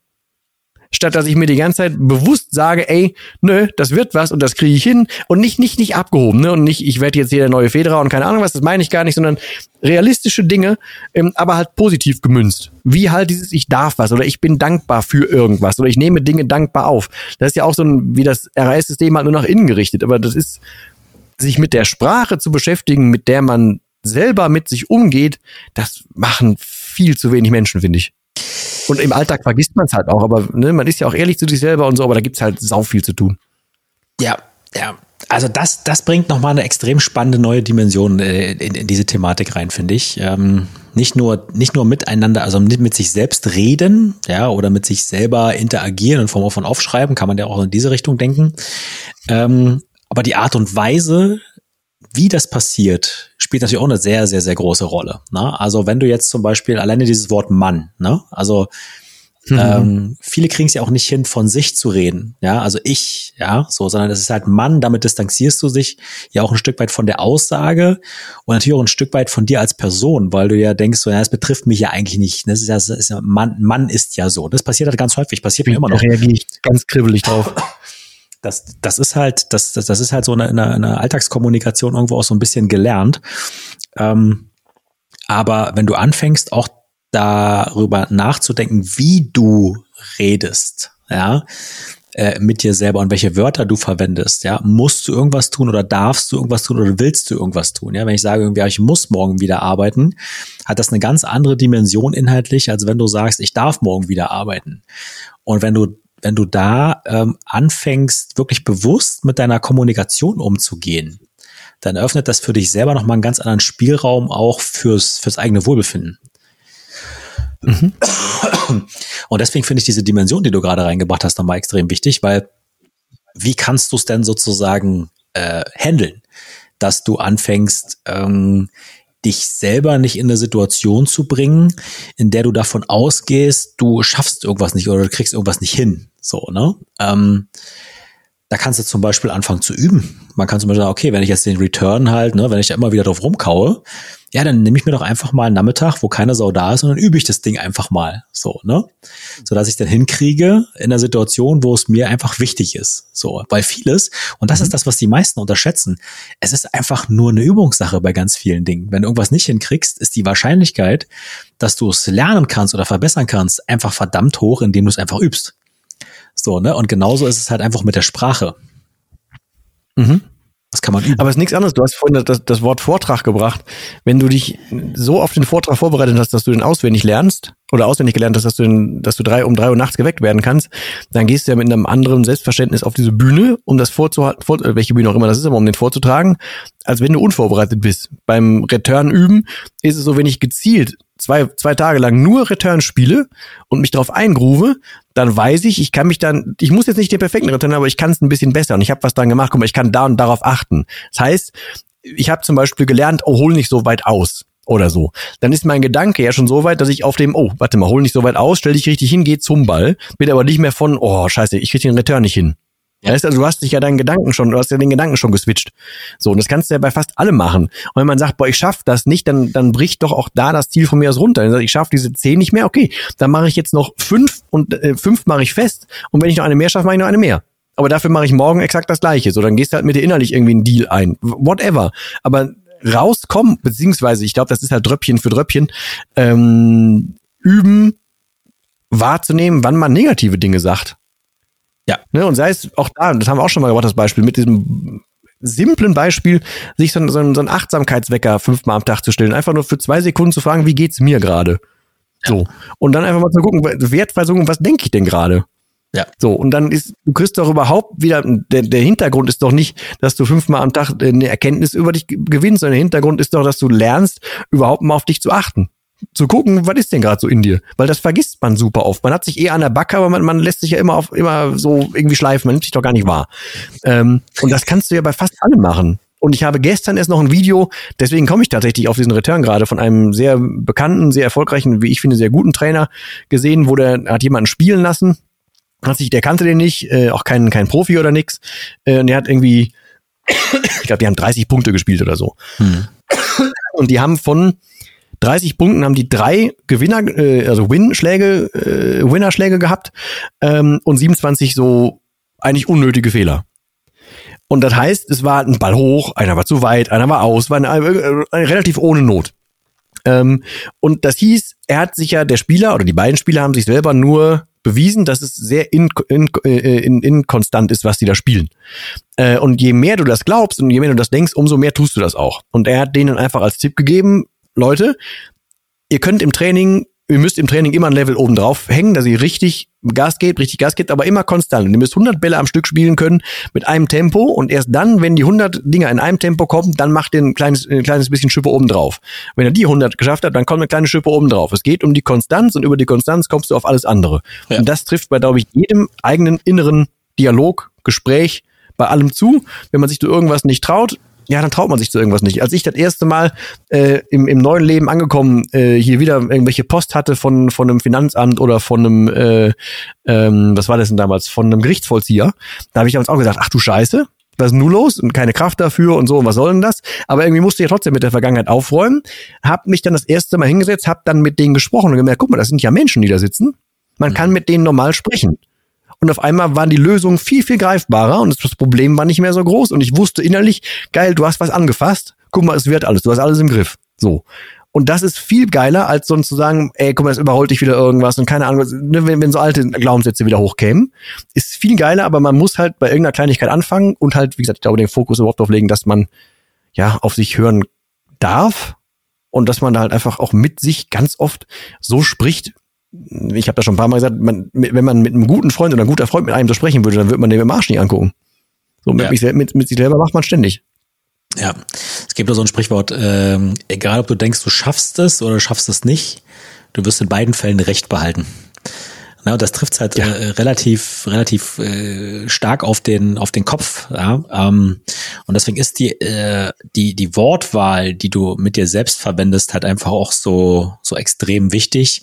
A: Statt dass ich mir die ganze Zeit bewusst sage, ey, nö, das wird was und das kriege ich hin und nicht nicht nicht abgehoben, ne, und nicht, ich werde jetzt hier der neue Federer und keine Ahnung was, das meine ich gar nicht, sondern realistische Dinge, ähm, aber halt positiv gemünzt. Wie halt dieses, ich darf was oder ich bin dankbar für irgendwas oder ich nehme Dinge dankbar auf. Das ist ja auch so ein, wie das R A S-System halt nur nach innen gerichtet, aber das ist, sich mit der Sprache zu beschäftigen, mit der man selber mit sich umgeht, das machen viel zu wenig Menschen, finde ich. Und im Alltag vergisst man es halt auch, aber ne, man ist ja auch ehrlich zu sich selber und so, aber da gibt's halt sau viel zu tun.
B: Ja, ja. Also das, das bringt nochmal eine extrem spannende neue Dimension äh, in, in diese Thematik rein, finde ich. Ähm, nicht nur, nicht nur miteinander, also mit, mit sich selbst reden, ja, oder mit sich selber interagieren in Form von Aufschreiben, kann man ja auch in diese Richtung denken. Ähm, aber die Art und Weise, wie das passiert, spielt natürlich auch eine sehr, sehr, sehr große Rolle. Ne? Also wenn du jetzt zum Beispiel alleine dieses Wort Mann, ne? Also mhm. ähm, viele kriegen es ja auch nicht hin, von sich zu reden. Ja, also ich, ja, so, sondern es ist halt Mann, damit distanzierst du dich ja auch ein Stück weit von der Aussage und natürlich auch ein Stück weit von dir als Person, weil du ja denkst, so, ja, das betrifft mich ja eigentlich nicht. Das ist ja, das ist ja Mann, Mann ist ja so. Das passiert halt ganz häufig, passiert mir immer noch.
A: Da reagiere ich ganz kribbelig drauf.
B: Das, das ist halt, das, das, das ist halt so eine, eine, eine Alltagskommunikation irgendwo auch so ein bisschen gelernt. Ähm, aber wenn du anfängst, auch darüber nachzudenken, wie du redest, ja, äh, mit dir selber und welche Wörter du verwendest, ja, musst du irgendwas tun oder darfst du irgendwas tun oder willst du irgendwas tun, ja, wenn ich sage irgendwie, ich muss morgen wieder arbeiten, hat das eine ganz andere Dimension inhaltlich, als wenn du sagst, ich darf morgen wieder arbeiten. Und wenn du wenn du da ähm, anfängst, wirklich bewusst mit deiner Kommunikation umzugehen, dann öffnet das für dich selber nochmal einen ganz anderen Spielraum auch fürs, fürs eigene Wohlbefinden. Mhm. Und deswegen finde ich diese Dimension, die du gerade reingebracht hast, nochmal extrem wichtig, weil wie kannst du es denn sozusagen äh, handeln, dass du anfängst, ähm, dich selber nicht in eine Situation zu bringen, in der du davon ausgehst, du schaffst irgendwas nicht oder du kriegst irgendwas nicht hin. So, ne? Ähm, da kannst du zum Beispiel anfangen zu üben. Man kann zum Beispiel sagen, okay, wenn ich jetzt den Return halt, ne, wenn ich da immer wieder drauf rumkaue, ja, dann nehme ich mir doch einfach mal einen Nachmittag, wo keine Sau da ist und dann übe ich das Ding einfach mal. So, ne? So dass ich dann hinkriege in einer Situation, wo es mir einfach wichtig ist. So, weil vieles, und das ist das, was die meisten unterschätzen, es ist einfach nur eine Übungssache bei ganz vielen Dingen. Wenn du irgendwas nicht hinkriegst, ist die Wahrscheinlichkeit, dass du es lernen kannst oder verbessern kannst, einfach verdammt hoch, indem du es einfach übst. So, ne? Und genauso ist es halt einfach mit der Sprache.
A: Mhm.
B: Das kann man üben.
A: Aber es ist nichts anderes. Du hast vorhin das, das Wort Vortrag gebracht. Wenn du dich so auf den Vortrag vorbereitet hast, dass du den auswendig lernst, oder auswendig gelernt hast, dass du, in, dass du drei, um drei Uhr nachts geweckt werden kannst, dann gehst du ja mit einem anderen Selbstverständnis auf diese Bühne, um das vorzuhalten, vor, welche Bühne auch immer das ist, aber um den vorzutragen, als wenn du unvorbereitet bist. Beim Return üben ist es so, wenn ich gezielt zwei, zwei Tage lang nur Return spiele und mich darauf eingrove, dann weiß ich, ich kann mich dann, ich muss jetzt nicht den perfekten Return, aber ich kann es ein bisschen besser und ich habe was dran gemacht, guck mal, ich kann da und darauf achten. Das heißt, ich habe zum Beispiel gelernt, oh, hol nicht so weit aus. Oder so. Dann ist mein Gedanke ja schon so weit, dass ich auf dem, oh, warte mal, hol nicht so weit aus, stell dich richtig hin, geh zum Ball, bin aber nicht mehr von, oh, scheiße, ich krieg den Return nicht hin. Ja. Weißt du, also du hast dich ja deinen Gedanken schon, du hast ja den Gedanken schon geswitcht. So, und das kannst du ja bei fast allem machen. Und wenn man sagt, boah, ich schaff das nicht, dann dann bricht doch auch da das Ziel von mir aus runter. Dann sagt, ich schaff diese zehn nicht mehr, okay, dann mache ich jetzt noch fünf und äh, fünf mache ich fest und wenn ich noch eine mehr schaffe, mache ich noch eine mehr. Aber dafür mache ich morgen exakt das Gleiche. So, dann gehst du halt mit dir innerlich irgendwie einen Deal ein. Whatever. Aber rauskommen, beziehungsweise ich glaube, das ist halt Dröppchen für Dröppchen, ähm, üben, wahrzunehmen, wann man negative Dinge sagt.
B: Ja.
A: Ne, und sei es auch da, das haben wir auch schon mal gemacht, das Beispiel, mit diesem simplen Beispiel, sich so, so, so einen Achtsamkeitswecker fünfmal am Tag zu stellen, einfach nur für zwei Sekunden zu fragen, wie geht's mir gerade? So. Und dann einfach mal zu gucken, Wertversuchen, was denke ich denn gerade?
B: Ja.
A: So, und dann ist, du kriegst doch überhaupt wieder, der, der Hintergrund ist doch nicht, dass du fünfmal am Tag eine Erkenntnis über dich gewinnst, sondern der Hintergrund ist doch, dass du lernst, überhaupt mal auf dich zu achten. Zu gucken, was ist denn gerade so in dir? Weil das vergisst man super oft. Man hat sich eher an der Backe, aber man, man lässt sich ja immer auf, immer so irgendwie schleifen, man nimmt sich doch gar nicht wahr. Ähm, und das kannst du ja bei fast allem machen. Und ich habe gestern erst noch ein Video, deswegen komme ich tatsächlich auf diesen Return gerade, von einem sehr bekannten, sehr erfolgreichen, wie ich finde, sehr guten Trainer gesehen, wo der hat jemanden spielen lassen. Hat sich, der kannte den nicht, äh, auch kein kein Profi oder nix. Äh, und der hat irgendwie, ich glaube, die haben dreißig Punkte gespielt oder so. Hm. Und die haben von dreißig Punkten haben die drei Gewinner, äh, also Win-Schläge, äh, Winnerschläge gehabt ähm, und siebenundzwanzig so eigentlich unnötige Fehler. Und das heißt, es war ein Ball hoch, einer war zu weit, einer war aus, war eine, äh, relativ ohne Not. Ähm, und das hieß, er hat sich ja, der Spieler oder die beiden Spieler haben sich selber nur bewiesen, dass es sehr in, in, in, inkonstant ist, was die da spielen. Äh, und je mehr du das glaubst und je mehr du das denkst, umso mehr tust du das auch. Und er hat denen einfach als Tipp gegeben, Leute, ihr könnt im Training, ihr müsst im Training immer ein Level oben drauf hängen, dass ihr richtig Gas gebt, richtig Gas gebt, aber immer konstant. Und ihr müsst hundert Bälle am Stück spielen können mit einem Tempo und erst dann, wenn die hundert Dinger in einem Tempo kommen, dann macht ihr ein kleines, ein kleines bisschen Schippe oben drauf. Wenn ihr die hundert geschafft habt, dann kommt eine kleine Schippe oben drauf. Es geht um die Konstanz und über die Konstanz kommst du auf alles andere. Ja. Und das trifft bei, glaube ich, jedem eigenen inneren Dialog, Gespräch, bei allem zu. Wenn man sich zu irgendwas nicht traut, ja, dann traut man sich zu irgendwas nicht. Als ich das erste Mal äh, im, im neuen Leben angekommen äh, hier wieder irgendwelche Post hatte von von einem Finanzamt oder von einem, äh, ähm, was war das denn damals, von einem Gerichtsvollzieher, da habe ich damals auch gesagt, ach du Scheiße, was ist denn nun los? Und keine Kraft dafür und so, und was soll denn das? Aber irgendwie musste ich ja trotzdem mit der Vergangenheit aufräumen, hab mich dann das erste Mal hingesetzt, hab dann mit denen gesprochen und gemerkt, guck mal, das sind ja Menschen, die da sitzen. Man mhm. kann mit denen normal sprechen. Und auf einmal waren die Lösungen viel, viel greifbarer und das Problem war nicht mehr so groß. Und ich wusste innerlich, geil, du hast was angefasst. Guck mal, es wird alles. Du hast alles im Griff. So. Und das ist viel geiler, als sonst zu sagen, ey, guck mal, jetzt überholt dich wieder irgendwas und keine Ahnung, wenn, wenn so alte Glaubenssätze wieder hochkämen. Ist viel geiler, aber man muss halt bei irgendeiner Kleinigkeit anfangen und halt, wie gesagt, ich glaube, den Fokus überhaupt darauf legen, dass man ja auf sich hören darf und dass man da halt einfach auch mit sich ganz oft so spricht. Ich habe da schon ein paar Mal gesagt, man, wenn man mit einem guten Freund oder ein guter Freund mit einem so sprechen würde, dann würde man den im Arsch nicht angucken. So mit, ja. mich, mit, mit sich selber macht man ständig.
B: Ja, es gibt ja so ein Sprichwort, ähm, egal ob du denkst, du schaffst es oder schaffst es nicht, du wirst in beiden Fällen Recht behalten. Na, und das trifft halt ja. äh, relativ relativ äh, stark auf den auf den Kopf. Ja? Ähm, und deswegen ist die äh, die die Wortwahl, die du mit dir selbst verwendest, halt einfach auch so so extrem wichtig.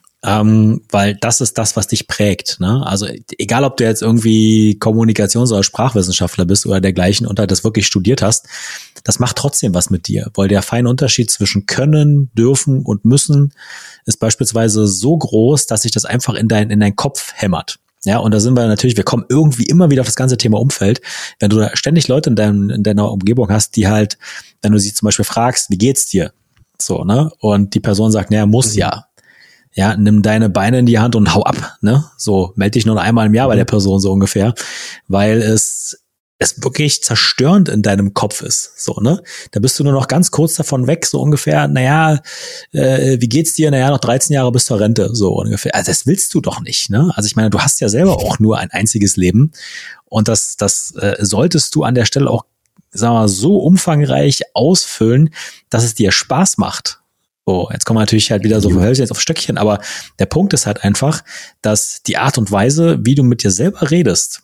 B: Ähm, weil das ist das, was dich prägt, ne? Also egal, ob du jetzt irgendwie Kommunikations- oder Sprachwissenschaftler bist oder dergleichen und halt das wirklich studiert hast, das macht trotzdem was mit dir, weil der feine Unterschied zwischen können, dürfen und müssen ist beispielsweise so groß, dass sich das einfach in dein in deinen Kopf hämmert. Ja, und da sind wir natürlich, wir kommen irgendwie immer wieder auf das ganze Thema Umfeld. Wenn du ständig Leute in, deinem, in deiner Umgebung hast, die halt, wenn du sie zum Beispiel fragst, wie geht's dir? So, ne? Und die Person sagt, naja, muss mhm. ja. Ja, nimm deine Beine in die Hand und hau ab, ne? So, melde dich nur einmal im Jahr bei der Person so ungefähr, weil es es wirklich zerstörend in deinem Kopf ist, so, ne? Da bist du nur noch ganz kurz davon weg, so ungefähr, naja, äh, wie geht's dir? Naja, noch dreizehn Jahre bis zur Rente, so ungefähr. Also das willst du doch nicht, ne? Also ich meine, du hast ja selber auch nur ein einziges Leben und das, das äh, solltest du an der Stelle auch, sagen wir mal, so umfangreich ausfüllen, dass es dir Spaß macht. So, jetzt kommen wir natürlich halt wieder so von Hölzchen jetzt auf Stöckchen, aber der Punkt ist halt einfach, dass die Art und Weise, wie du mit dir selber redest,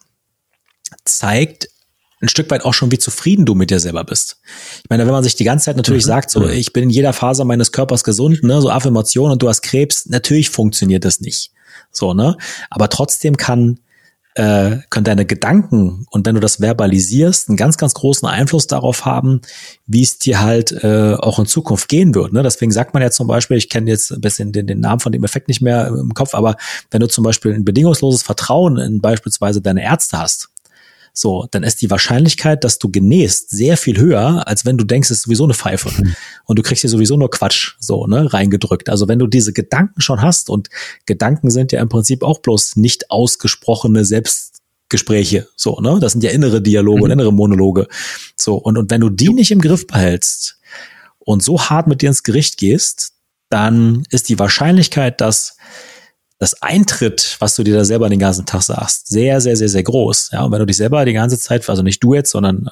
B: zeigt ein Stück weit auch schon, wie zufrieden du mit dir selber bist. Ich meine, wenn man sich die ganze Zeit natürlich mhm. sagt, so, ich bin in jeder Faser meines Körpers gesund, ne, so Affirmation und du hast Krebs, natürlich funktioniert das nicht. So, ne? Aber trotzdem kann, äh, können deine Gedanken und wenn du das verbalisierst, einen ganz, ganz großen Einfluss darauf haben, wie es dir halt äh, auch in Zukunft gehen wird. Ne? Deswegen sagt man ja zum Beispiel, ich kenne jetzt ein bisschen den, den Namen von dem Effekt nicht mehr im Kopf, aber wenn du zum Beispiel ein bedingungsloses Vertrauen in beispielsweise deine Ärzte hast, so, dann ist die Wahrscheinlichkeit, dass du genähst, sehr viel höher, als wenn du denkst, es ist sowieso eine Pfeife. Mhm. Und du kriegst hier sowieso nur Quatsch, so, ne, reingedrückt. Also wenn du diese Gedanken schon hast, und Gedanken sind ja im Prinzip auch bloß nicht ausgesprochene Selbstgespräche, so, ne, das sind ja innere Dialoge mhm. und innere Monologe. So, und, und wenn du die nicht im Griff behältst und so hart mit dir ins Gericht gehst, dann ist die Wahrscheinlichkeit, dass das eintritt, was du dir da selber den ganzen Tag sagst, sehr, sehr, sehr, sehr groß. Ja, und wenn du dich selber die ganze Zeit, also nicht du jetzt, sondern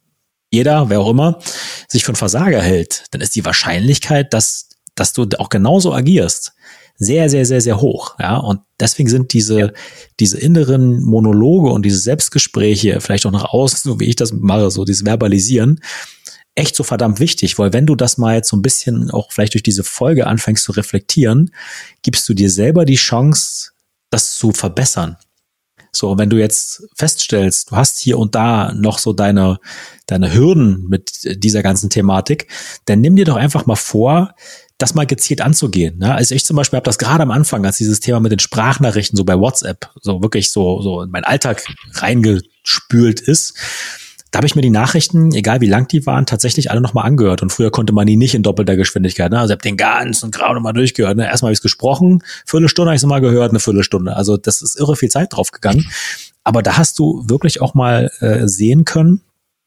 B: jeder, wer auch immer, sich für einen Versager hält, dann ist die Wahrscheinlichkeit, dass, dass du auch genauso agierst, sehr, sehr, sehr, sehr hoch. Ja, und deswegen sind diese, ja. diese inneren Monologe und diese Selbstgespräche, vielleicht auch nach außen, so wie ich das mache, so dieses Verbalisieren, echt so verdammt wichtig, weil wenn du das mal jetzt so ein bisschen auch vielleicht durch diese Folge anfängst zu reflektieren, gibst du dir selber die Chance, das zu verbessern. So, wenn du jetzt feststellst, du hast hier und da noch so deine, deine Hürden mit dieser ganzen Thematik, dann nimm dir doch einfach mal vor, das mal gezielt anzugehen. Ne? Also ich zum Beispiel habe das gerade am Anfang, als dieses Thema mit den Sprachnachrichten so bei WhatsApp so wirklich so, so in meinen Alltag reingespült ist, da habe ich mir die Nachrichten, egal wie lang die waren, tatsächlich alle nochmal angehört. Und früher konnte man die nicht in doppelter Geschwindigkeit. Ne? Also ich habe den ganzen Kram nochmal durchgehört. Ne? Erstmal habe ich es gesprochen, Viertelstunde habe ich es nochmal gehört, eine Viertelstunde. Also das ist irre viel Zeit drauf gegangen. Aber da hast du wirklich auch mal äh, sehen können,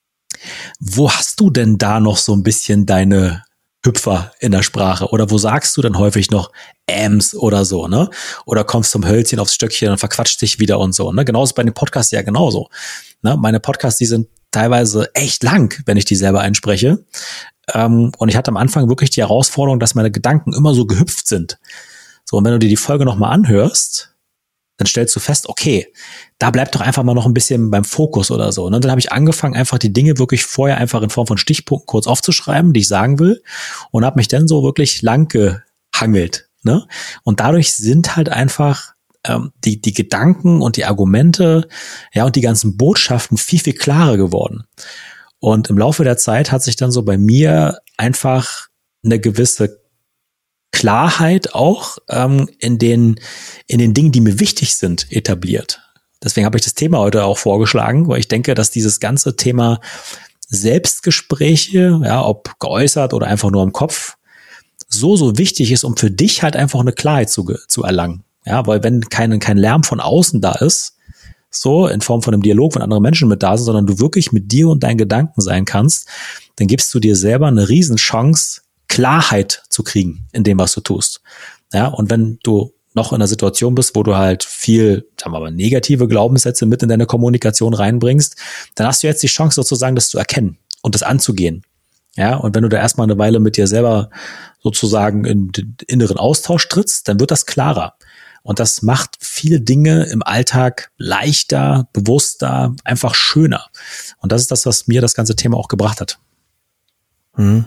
B: wo hast du denn da noch so ein bisschen deine Hüpfer in der Sprache? Oder wo sagst du dann häufig noch Äms oder so, ne? Oder kommst zum Hölzchen aufs Stöckchen und verquatscht dich wieder und so, ne? Genauso bei den Podcasts ja genauso. Ne? Meine Podcasts, die sind teilweise echt lang, wenn ich die selber einspreche. Ähm, und ich hatte am Anfang wirklich die Herausforderung, dass meine Gedanken immer so gehüpft sind. So, und wenn du dir die Folge nochmal anhörst, dann stellst du fest, okay, da bleibt doch einfach mal noch ein bisschen beim Fokus oder so. Und dann habe ich angefangen, einfach die Dinge wirklich vorher einfach in Form von Stichpunkten kurz aufzuschreiben, die ich sagen will, und habe mich dann so wirklich lang gehangelt. Ne? Und dadurch sind halt einfach ähm, die die Gedanken und die Argumente, ja, und die ganzen Botschaften viel, viel klarer geworden. Und im Laufe der Zeit hat sich dann so bei mir einfach eine gewisse Klarheit auch ähm, in den in den Dingen, die mir wichtig sind, etabliert. Deswegen habe ich das Thema heute auch vorgeschlagen, weil ich denke, dass dieses ganze Thema Selbstgespräche, ja, ob geäußert oder einfach nur im Kopf, so, so wichtig ist, um für dich halt einfach eine Klarheit zu, zu erlangen. Ja, weil wenn kein, kein Lärm von außen da ist, so in Form von einem Dialog, wenn andere Menschen mit da sind, sondern du wirklich mit dir und deinen Gedanken sein kannst, dann gibst du dir selber eine Riesenchance, Klarheit zu kriegen in dem, was du tust. Ja, und wenn du noch in einer Situation bist, wo du halt viel, sagen wir mal, negative Glaubenssätze mit in deine Kommunikation reinbringst, dann hast du jetzt die Chance sozusagen, das zu erkennen und das anzugehen. Ja, und wenn du da erstmal eine Weile mit dir selber sozusagen in den inneren Austausch trittst, dann wird das klarer. Und das macht viele Dinge im Alltag leichter, bewusster, einfach schöner. Und das ist das, was mir das ganze Thema auch gebracht hat.
A: Mhm.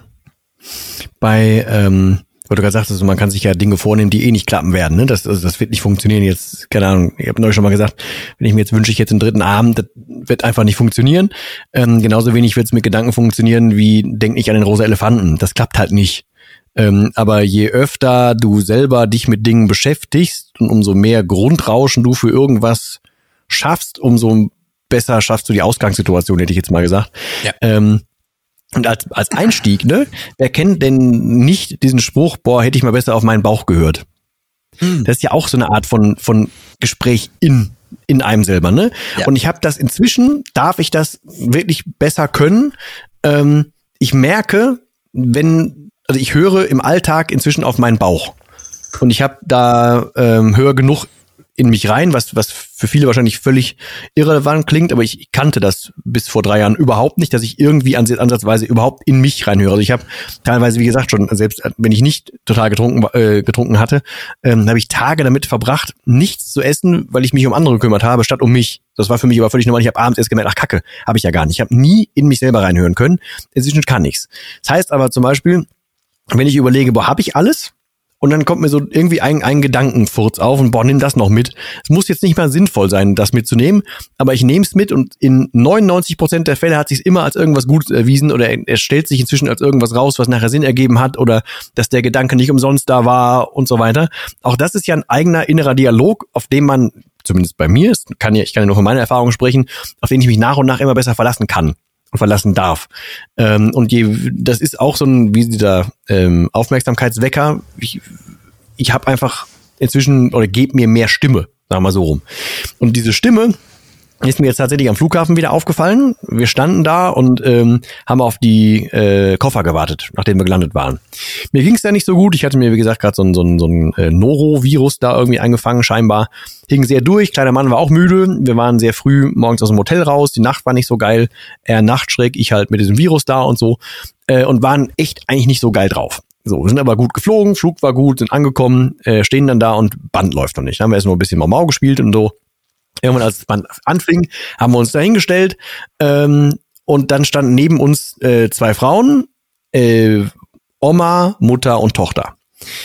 A: Bei, ähm, weil du gerade sagtest, man kann sich ja Dinge vornehmen, die eh nicht klappen werden. Ne? Das, also das wird nicht funktionieren jetzt, keine Ahnung, ich habe neulich schon mal gesagt, wenn ich mir jetzt wünsche, ich jetzt einen dritten Arm, das wird einfach nicht funktionieren. Ähm, genauso wenig wird es mit Gedanken funktionieren, wie denk nicht an den rosa Elefanten. Das klappt halt nicht. Ähm, aber je öfter du selber dich mit Dingen beschäftigst und umso mehr Grundrauschen du für irgendwas schaffst, umso besser schaffst du die Ausgangssituation, hätte ich jetzt mal gesagt. Ja. Ähm, Und als als Einstieg, ne, wer kennt denn nicht diesen Spruch, boah, hätte ich mal besser auf meinen Bauch gehört? Hm. Das ist ja auch so eine Art von von Gespräch in in einem selber, ne?
B: Ja.
A: Und ich habe das inzwischen, darf ich das wirklich besser können. Ähm, ich merke, wenn, also ich höre im Alltag inzwischen auf meinen Bauch. Und ich habe da ähm, höre genug in mich rein, was was für viele wahrscheinlich völlig irrelevant klingt, aber ich kannte das bis vor drei Jahren überhaupt nicht, dass ich irgendwie ansatzweise überhaupt in mich reinhöre. Also ich habe teilweise, wie gesagt, schon, selbst wenn ich nicht total getrunken äh, getrunken hatte, ähm, habe ich Tage damit verbracht, nichts zu essen, weil ich mich um andere gekümmert habe, statt um mich. Das war für mich aber völlig normal. Ich habe abends erst gemerkt, ach Kacke, habe ich ja gar nicht. Ich habe nie in mich selber reinhören können. Inzwischen kann ich's. Das heißt aber zum Beispiel, wenn ich überlege, boah, habe ich alles? Und dann kommt mir so irgendwie ein, ein Gedankenfurz auf und boah, nimm das noch mit. Es muss jetzt nicht mal sinnvoll sein, das mitzunehmen, aber ich nehme es mit und in neunundneunzig Prozent der Fälle hat sich immer als irgendwas Gutes erwiesen oder er stellt sich inzwischen als irgendwas raus, was nachher Sinn ergeben hat oder dass der Gedanke nicht umsonst da war und so weiter. Auch das ist ja ein eigener innerer Dialog, auf dem man, zumindest bei mir, kann ja, ich kann ja nur von meiner Erfahrung sprechen, auf den ich mich nach und nach immer besser verlassen kann. Verlassen darf. Ähm, und je, das ist auch so ein, wie dieser ähm, Aufmerksamkeitswecker. Ich, ich habe einfach inzwischen, oder gebe mir mehr Stimme, sagen wir mal so rum. Und diese Stimme ist mir jetzt tatsächlich am Flughafen wieder aufgefallen. Wir standen da und ähm, haben auf die äh, Koffer gewartet, nachdem wir gelandet waren. Mir ging es da nicht so gut. Ich hatte mir, wie gesagt, gerade so ein, so ein, so ein äh, Norovirus da irgendwie eingefangen, scheinbar. Hing sehr durch. Kleiner Mann war auch müde. Wir waren sehr früh morgens aus dem Hotel raus. Die Nacht war nicht so geil. Er nachtschräg, ich halt mit diesem Virus da und so. Äh, und waren echt eigentlich nicht so geil drauf. So, wir sind aber gut geflogen, Flug war gut, sind angekommen, äh, stehen dann da und Band läuft noch nicht. Dann haben wir erst noch ein bisschen Mau Mau gespielt und so. Irgendwann, als das Band anfing, haben wir uns da hingestellt ähm, und dann standen neben uns äh, zwei Frauen, äh, Oma, Mutter und Tochter.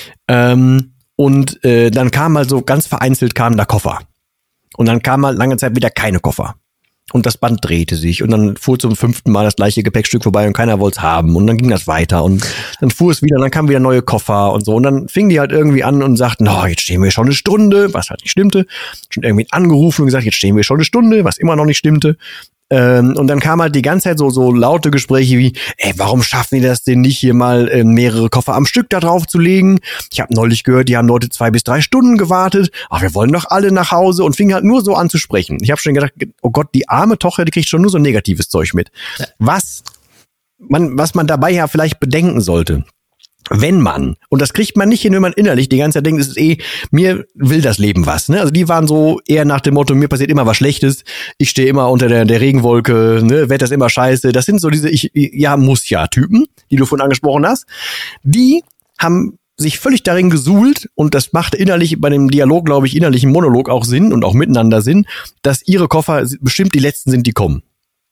A: Ähm, und äh, dann kam mal so ganz vereinzelt kamen da Koffer. Und dann kam mal lange Zeit wieder keine Koffer. Und das Band drehte sich und dann fuhr zum fünften Mal das gleiche Gepäckstück vorbei und keiner wollte es haben. Und dann ging das weiter und dann fuhr es wieder und dann kamen wieder neue Koffer und so. Und dann fingen die halt irgendwie an und sagten, no, jetzt stehen wir schon eine Stunde, was halt nicht stimmte. Schon irgendwie angerufen und gesagt, jetzt stehen wir schon eine Stunde, was immer noch nicht stimmte. Ähm, und dann kam halt die ganze Zeit so so laute Gespräche wie, ey, warum schaffen die das denn nicht, hier mal äh, mehrere Koffer am Stück da drauf zu legen? Ich habe neulich gehört, die haben Leute zwei bis drei Stunden gewartet. Ach, wir wollen doch alle nach Hause und fing halt nur so an zu sprechen. Ich habe schon gedacht, oh Gott, die arme Tochter, die kriegt schon nur so negatives Zeug mit. Was man, was man dabei ja vielleicht bedenken sollte. Wenn man, und das kriegt man nicht hin, wenn man innerlich die ganze Zeit denkt, es ist eh, mir will das Leben was, ne? Also die waren so eher nach dem Motto, mir passiert immer was Schlechtes, ich stehe immer unter der, der Regenwolke, ne, Wetter ist immer scheiße. Das sind so diese, ich, ja, muss ja Typen, die du vorhin angesprochen hast. Die haben sich völlig darin gesuhlt und das macht innerlich bei dem Dialog, glaube ich, innerlichen Monolog auch Sinn und auch miteinander Sinn, dass ihre Koffer bestimmt die letzten sind, die kommen.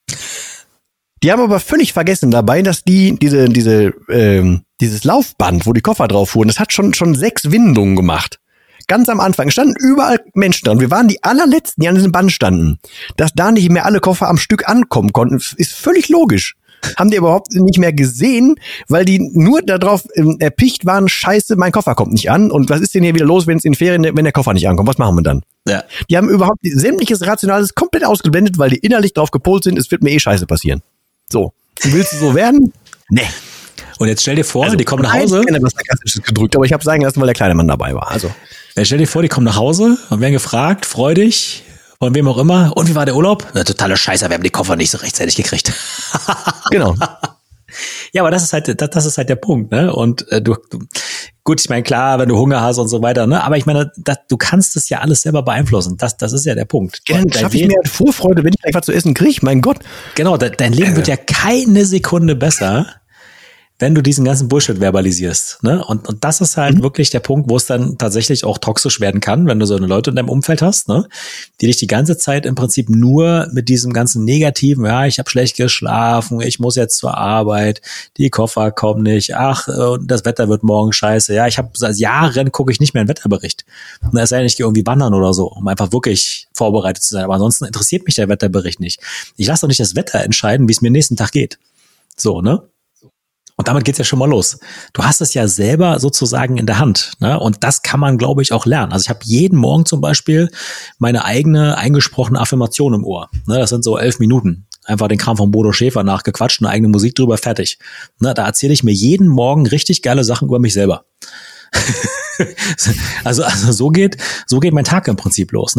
A: Die haben aber völlig vergessen dabei, dass die diese diese ähm, dieses Laufband, wo die Koffer drauf fuhren, das hat schon schon sechs Windungen gemacht. Ganz am Anfang standen überall Menschen dran. Wir waren die allerletzten, die an diesem Band standen. Dass da nicht mehr alle Koffer am Stück ankommen konnten, ist völlig logisch. Haben die überhaupt nicht mehr gesehen, weil die nur darauf ähm, erpicht waren, scheiße, mein Koffer kommt nicht an. Und was ist denn hier wieder los, wenn es in Ferien, wenn der Koffer nicht ankommt? Was machen wir dann? Ja. Die haben überhaupt sämtliches Rationales komplett ausgeblendet, weil die innerlich drauf gepolt sind, es wird mir eh scheiße passieren. So. Und willst du so werden? Nee.
B: Und jetzt stell dir vor,
A: also,
B: die kommen nach Hause.
A: Ich habe was Sarkastisches gedrückt, aber ich habe sagen lassen, weil der kleine Mann dabei war. Also.
B: Ja, stell dir vor, die kommen nach Hause und werden gefragt, freudig, von wem auch immer. Und wie war der Urlaub? Na, totale Scheiße, wir haben die Koffer nicht so rechtzeitig gekriegt.
A: Genau.
B: Ja, aber das ist halt, das, das ist halt der Punkt, ne? Und äh, du, du, gut, ich meine, klar, wenn du Hunger hast und so weiter, ne? Aber ich meine, das, du kannst das ja alles selber beeinflussen. Das, das ist ja der Punkt.
A: Ja, dann schaffe ich mir halt Vorfreude, wenn ich einfach zu essen kriege. Mein Gott.
B: Genau, de, dein Leben äh. wird ja keine Sekunde besser, wenn du diesen ganzen Bullshit verbalisierst, ne? Und, und das ist halt mhm. wirklich der Punkt, wo es dann tatsächlich auch toxisch werden kann, wenn du so eine Leute in deinem Umfeld hast, ne? Die dich die ganze Zeit im Prinzip nur mit diesem ganzen Negativen, ja, ich habe schlecht geschlafen, ich muss jetzt zur Arbeit, die Koffer kommen nicht, ach, das Wetter wird morgen scheiße, ja, ich habe seit Jahren gucke ich nicht mehr einen Wetterbericht. Und es sei denn, ich gehe irgendwie wandern oder so, um einfach wirklich vorbereitet zu sein. Aber ansonsten interessiert mich der Wetterbericht nicht. Ich lasse doch nicht das Wetter entscheiden, wie es mir nächsten Tag geht. So, ne? Und damit geht's ja schon mal los. Du hast es ja selber sozusagen in der Hand, ne? Und das kann man, glaube ich, auch lernen. Also ich habe jeden Morgen zum Beispiel meine eigene eingesprochene Affirmation im Ohr. Ne? Das sind so elf Minuten. Einfach den Kram von Bodo Schäfer nachgequatscht, eine eigene Musik drüber, fertig. Ne? Da erzähle ich mir jeden Morgen richtig geile Sachen über mich selber. also, also so geht, so geht mein Tag im Prinzip los, ne?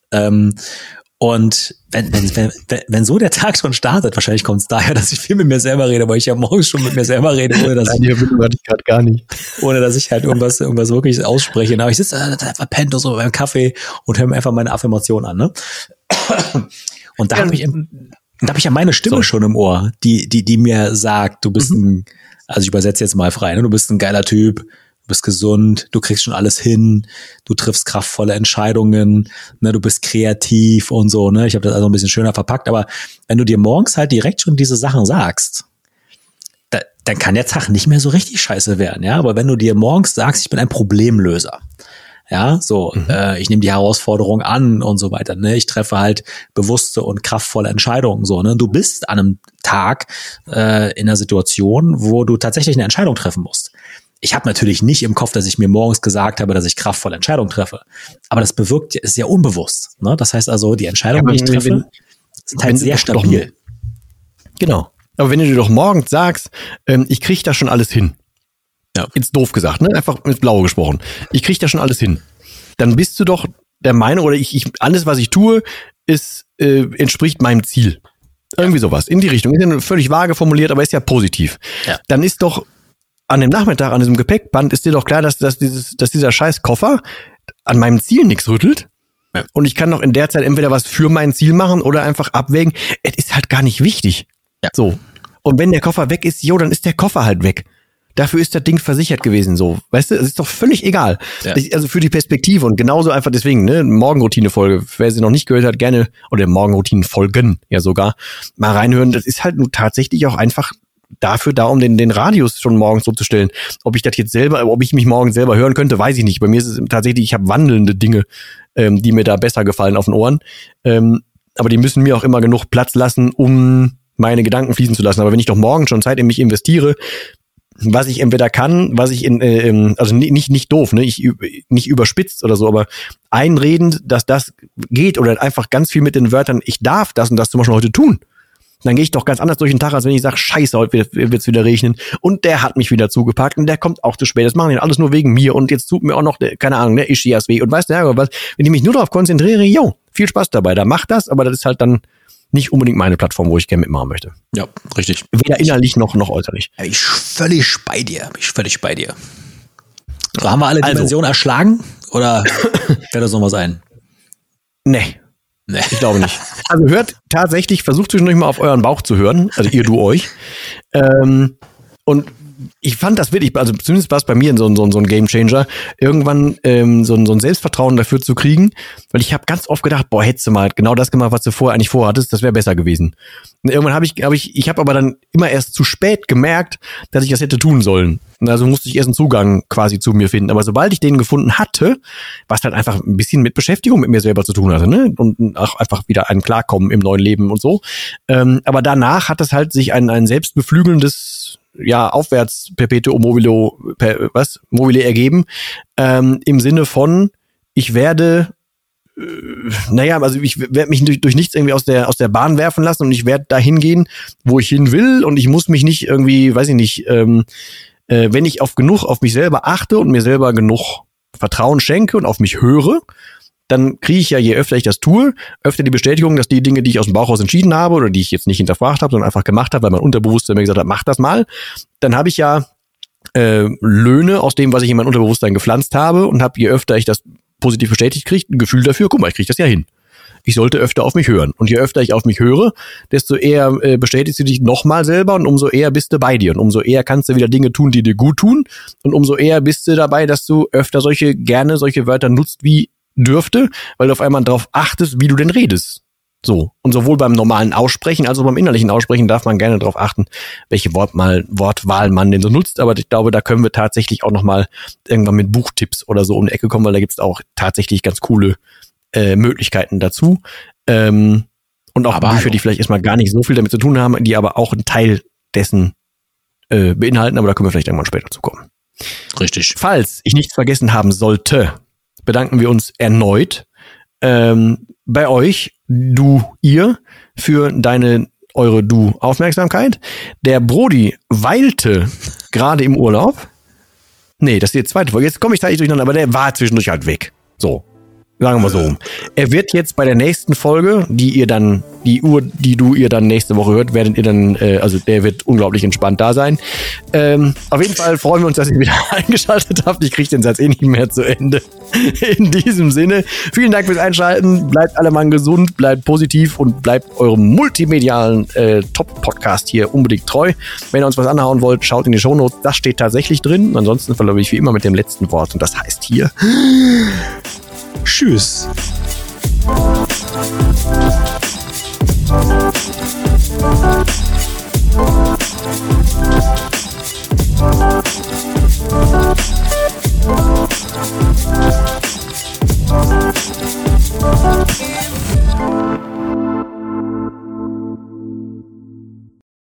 B: Ähm, und wenn, wenn, wenn, wenn so der Tag schon startet, wahrscheinlich kommt es daher, dass ich viel mit mir selber rede, weil ich ja morgens schon mit mir selber rede, ohne dass
A: Nein, die Verbindung hatte ich gerade gar nicht.
B: Ohne dass ich halt irgendwas, irgendwas wirklich ausspreche. Aber ich sitze da verpennt so beim Kaffee und höre mir einfach meine Affirmation an, ne? Und da habe ich, da habe ich ja meine Stimme Sorry. schon im Ohr, die, die, die mir sagt, du bist mhm. ein, also ich übersetze jetzt mal frei, ne? Du bist ein geiler Typ. Du bist gesund, du kriegst schon alles hin, du triffst kraftvolle Entscheidungen, ne, du bist kreativ und so, ne? Ich habe das also ein bisschen schöner verpackt, aber wenn du dir morgens halt direkt schon diese Sachen sagst, da, dann kann der Tag nicht mehr so richtig scheiße werden, ja? Aber wenn du dir morgens sagst, ich bin ein Problemlöser, ja, so, mhm. äh, ich nehme die Herausforderung an und so weiter, ne? Ich treffe halt bewusste und kraftvolle Entscheidungen, so, ne? Du bist an einem Tag äh, in einer Situation, wo du tatsächlich eine Entscheidung treffen musst. Ich habe natürlich nicht im Kopf, dass ich mir morgens gesagt habe, dass ich kraftvolle Entscheidungen treffe. Aber das bewirkt, ist ja unbewusst. Ne? Das heißt also, die Entscheidungen, ja, die ich treffe, wenn, sind halt sehr stabil.
A: Doch, genau. Aber wenn du dir doch morgens sagst, ähm, ich kriege da schon alles hin. Ja. Jetzt doof gesagt, ne? Einfach ins Blaue gesprochen. Ich kriege da schon alles hin. Dann bist du doch der Meinung, oder ich, ich alles, was ich tue, ist äh, entspricht meinem Ziel. Irgendwie ja. sowas. In die Richtung. Ist ja völlig vage formuliert, aber ist ja positiv. Ja. Dann ist doch an dem Nachmittag, an diesem Gepäckband, ist dir doch klar, dass, dass, dieses, dass dieser scheiß Koffer an meinem Ziel nichts rüttelt. Ja. Und ich kann doch in der Zeit entweder was für mein Ziel machen oder einfach abwägen. Es ist halt gar nicht wichtig. Ja. So. Und wenn der Koffer weg ist, jo, dann ist der Koffer halt weg. Dafür ist das Ding versichert gewesen, so. Weißt du, es ist doch völlig egal. Ja. Also für die Perspektive und genauso einfach deswegen, ne, Morgenroutine-Folge. Wer sie noch nicht gehört hat, gerne, oder Morgenroutinen-Folgen, ja sogar, mal reinhören. Das ist halt nur tatsächlich auch einfach dafür da, um den, den Radius schon morgens so zu stellen. Ob ich das jetzt selber, ob ich mich morgens selber hören könnte, weiß ich nicht. Bei mir ist es tatsächlich, ich habe wandelnde Dinge, ähm, die mir da besser gefallen auf den Ohren. Ähm, aber die müssen mir auch immer genug Platz lassen, um meine Gedanken fließen zu lassen. Aber wenn ich doch morgens schon Zeit in mich investiere, was ich entweder kann, was ich in, äh, also nicht nicht doof, ne, ich nicht überspitzt oder so, aber einredend, dass das geht oder einfach ganz viel mit den Wörtern, ich darf das und das zum Beispiel heute tun. Dann gehe ich doch ganz anders durch den Tag, als wenn ich sage, scheiße, heute wird es wieder regnen und der hat mich wieder zugepackt und der kommt auch zu spät. Das machen die alles nur wegen mir und jetzt tut mir auch noch, der, keine Ahnung, der Ischias weh und weißt du, ja, was, wenn ich mich nur darauf konzentriere, jo, viel Spaß dabei, da macht das, aber das ist halt dann nicht unbedingt meine Plattform, wo ich gerne mitmachen möchte.
B: Ja, richtig.
A: Weder innerlich noch, noch äußerlich.
B: Ja, ich völlig bei dir, ich völlig bei dir. So, haben wir alle Dimensionen also erschlagen oder wäre das noch was ein?
A: Nee. Nee. Ich glaube nicht. Also hört tatsächlich, versucht zwischendurch mal auf euren Bauch zu hören, also ihr, du, euch. Ähm, und ich fand das wirklich, also zumindest war es bei mir so ein, so ein, so ein Gamechanger, irgendwann ähm, so, ein, so ein Selbstvertrauen dafür zu kriegen, weil ich habe ganz oft gedacht, boah, hättest du mal genau das gemacht, was du vorher eigentlich vorhattest, das wäre besser gewesen. Und irgendwann habe ich, hab ich, ich habe aber dann immer erst zu spät gemerkt, dass ich das hätte tun sollen. Und also musste ich erst einen Zugang quasi zu mir finden. Aber sobald ich den gefunden hatte, was halt einfach ein bisschen mit Beschäftigung mit mir selber zu tun hatte, ne? Und auch einfach wieder ein Klarkommen im neuen Leben und so. Ähm, aber danach hat es halt sich ein, ein selbstbeflügelndes, ja, aufwärts Perpetuum mobile, per, was? Mobile ergeben, ähm, im Sinne von, ich werde, äh, naja, also ich werde mich durch, durch nichts irgendwie aus der, aus der Bahn werfen lassen und ich werde dahin gehen, wo ich hin will und ich muss mich nicht irgendwie, weiß ich nicht, ähm, äh, wenn ich auf genug auf mich selber achte und mir selber genug Vertrauen schenke und auf mich höre, dann kriege ich ja, je öfter ich das tue, öfter die Bestätigung, dass die Dinge, die ich aus dem Bauch raus entschieden habe oder die ich jetzt nicht hinterfragt habe, sondern einfach gemacht habe, weil mein Unterbewusstsein mir gesagt hat, mach das mal, dann habe ich ja äh, Löhne aus dem, was ich in mein Unterbewusstsein gepflanzt habe und habe, je öfter ich das positiv bestätigt kriege, ein Gefühl dafür, guck mal, ich kriege das ja hin. Ich sollte öfter auf mich hören. Und je öfter ich auf mich höre, desto eher äh, bestätigst du dich nochmal selber und umso eher bist du bei dir. Und umso eher kannst du wieder Dinge tun, die dir gut tun. Und umso eher bist du dabei, dass du öfter solche, gerne solche Wörter nutzt wie dürfte, weil du auf einmal darauf achtest, wie du denn redest. So. Und sowohl beim normalen Aussprechen als auch beim innerlichen Aussprechen darf man gerne darauf achten, welche Wortmal, Wortwahl man denn so nutzt. Aber ich glaube, da können wir tatsächlich auch nochmal irgendwann mit Buchtipps oder so um die Ecke kommen, weil da gibt's auch tatsächlich ganz coole äh, Möglichkeiten dazu. Ähm, und auch aber Bücher, die vielleicht erstmal gar nicht so viel damit zu tun haben, die aber auch einen Teil dessen äh, beinhalten. Aber da können wir vielleicht irgendwann später zu kommen.
B: Richtig.
A: Falls ich nichts vergessen haben sollte, bedanken wir uns erneut ähm, bei euch, du, ihr, für deine, eure, du, Aufmerksamkeit. Der Brody weilte gerade im Urlaub. Nee, das ist die zweite Folge. Jetzt komme ich da nicht durcheinander, aber der war zwischendurch halt weg. So. Sagen wir so. Er wird jetzt bei der nächsten Folge, die ihr dann, die Uhr, die du ihr dann nächste Woche hört, werdet ihr dann, äh, also der wird unglaublich entspannt da sein. Ähm, auf jeden Fall freuen wir uns, dass ihr wieder eingeschaltet habt. Ich kriege den Satz eh nicht mehr zu Ende. In diesem Sinne, vielen Dank fürs Einschalten. Bleibt alle Mann gesund, bleibt positiv und bleibt eurem multimedialen äh, Top-Podcast hier unbedingt treu. Wenn ihr uns was anhauen wollt, schaut in die Shownotes. Das steht tatsächlich drin. Ansonsten verlaube ich wie immer mit dem letzten Wort und das heißt hier Tschüss.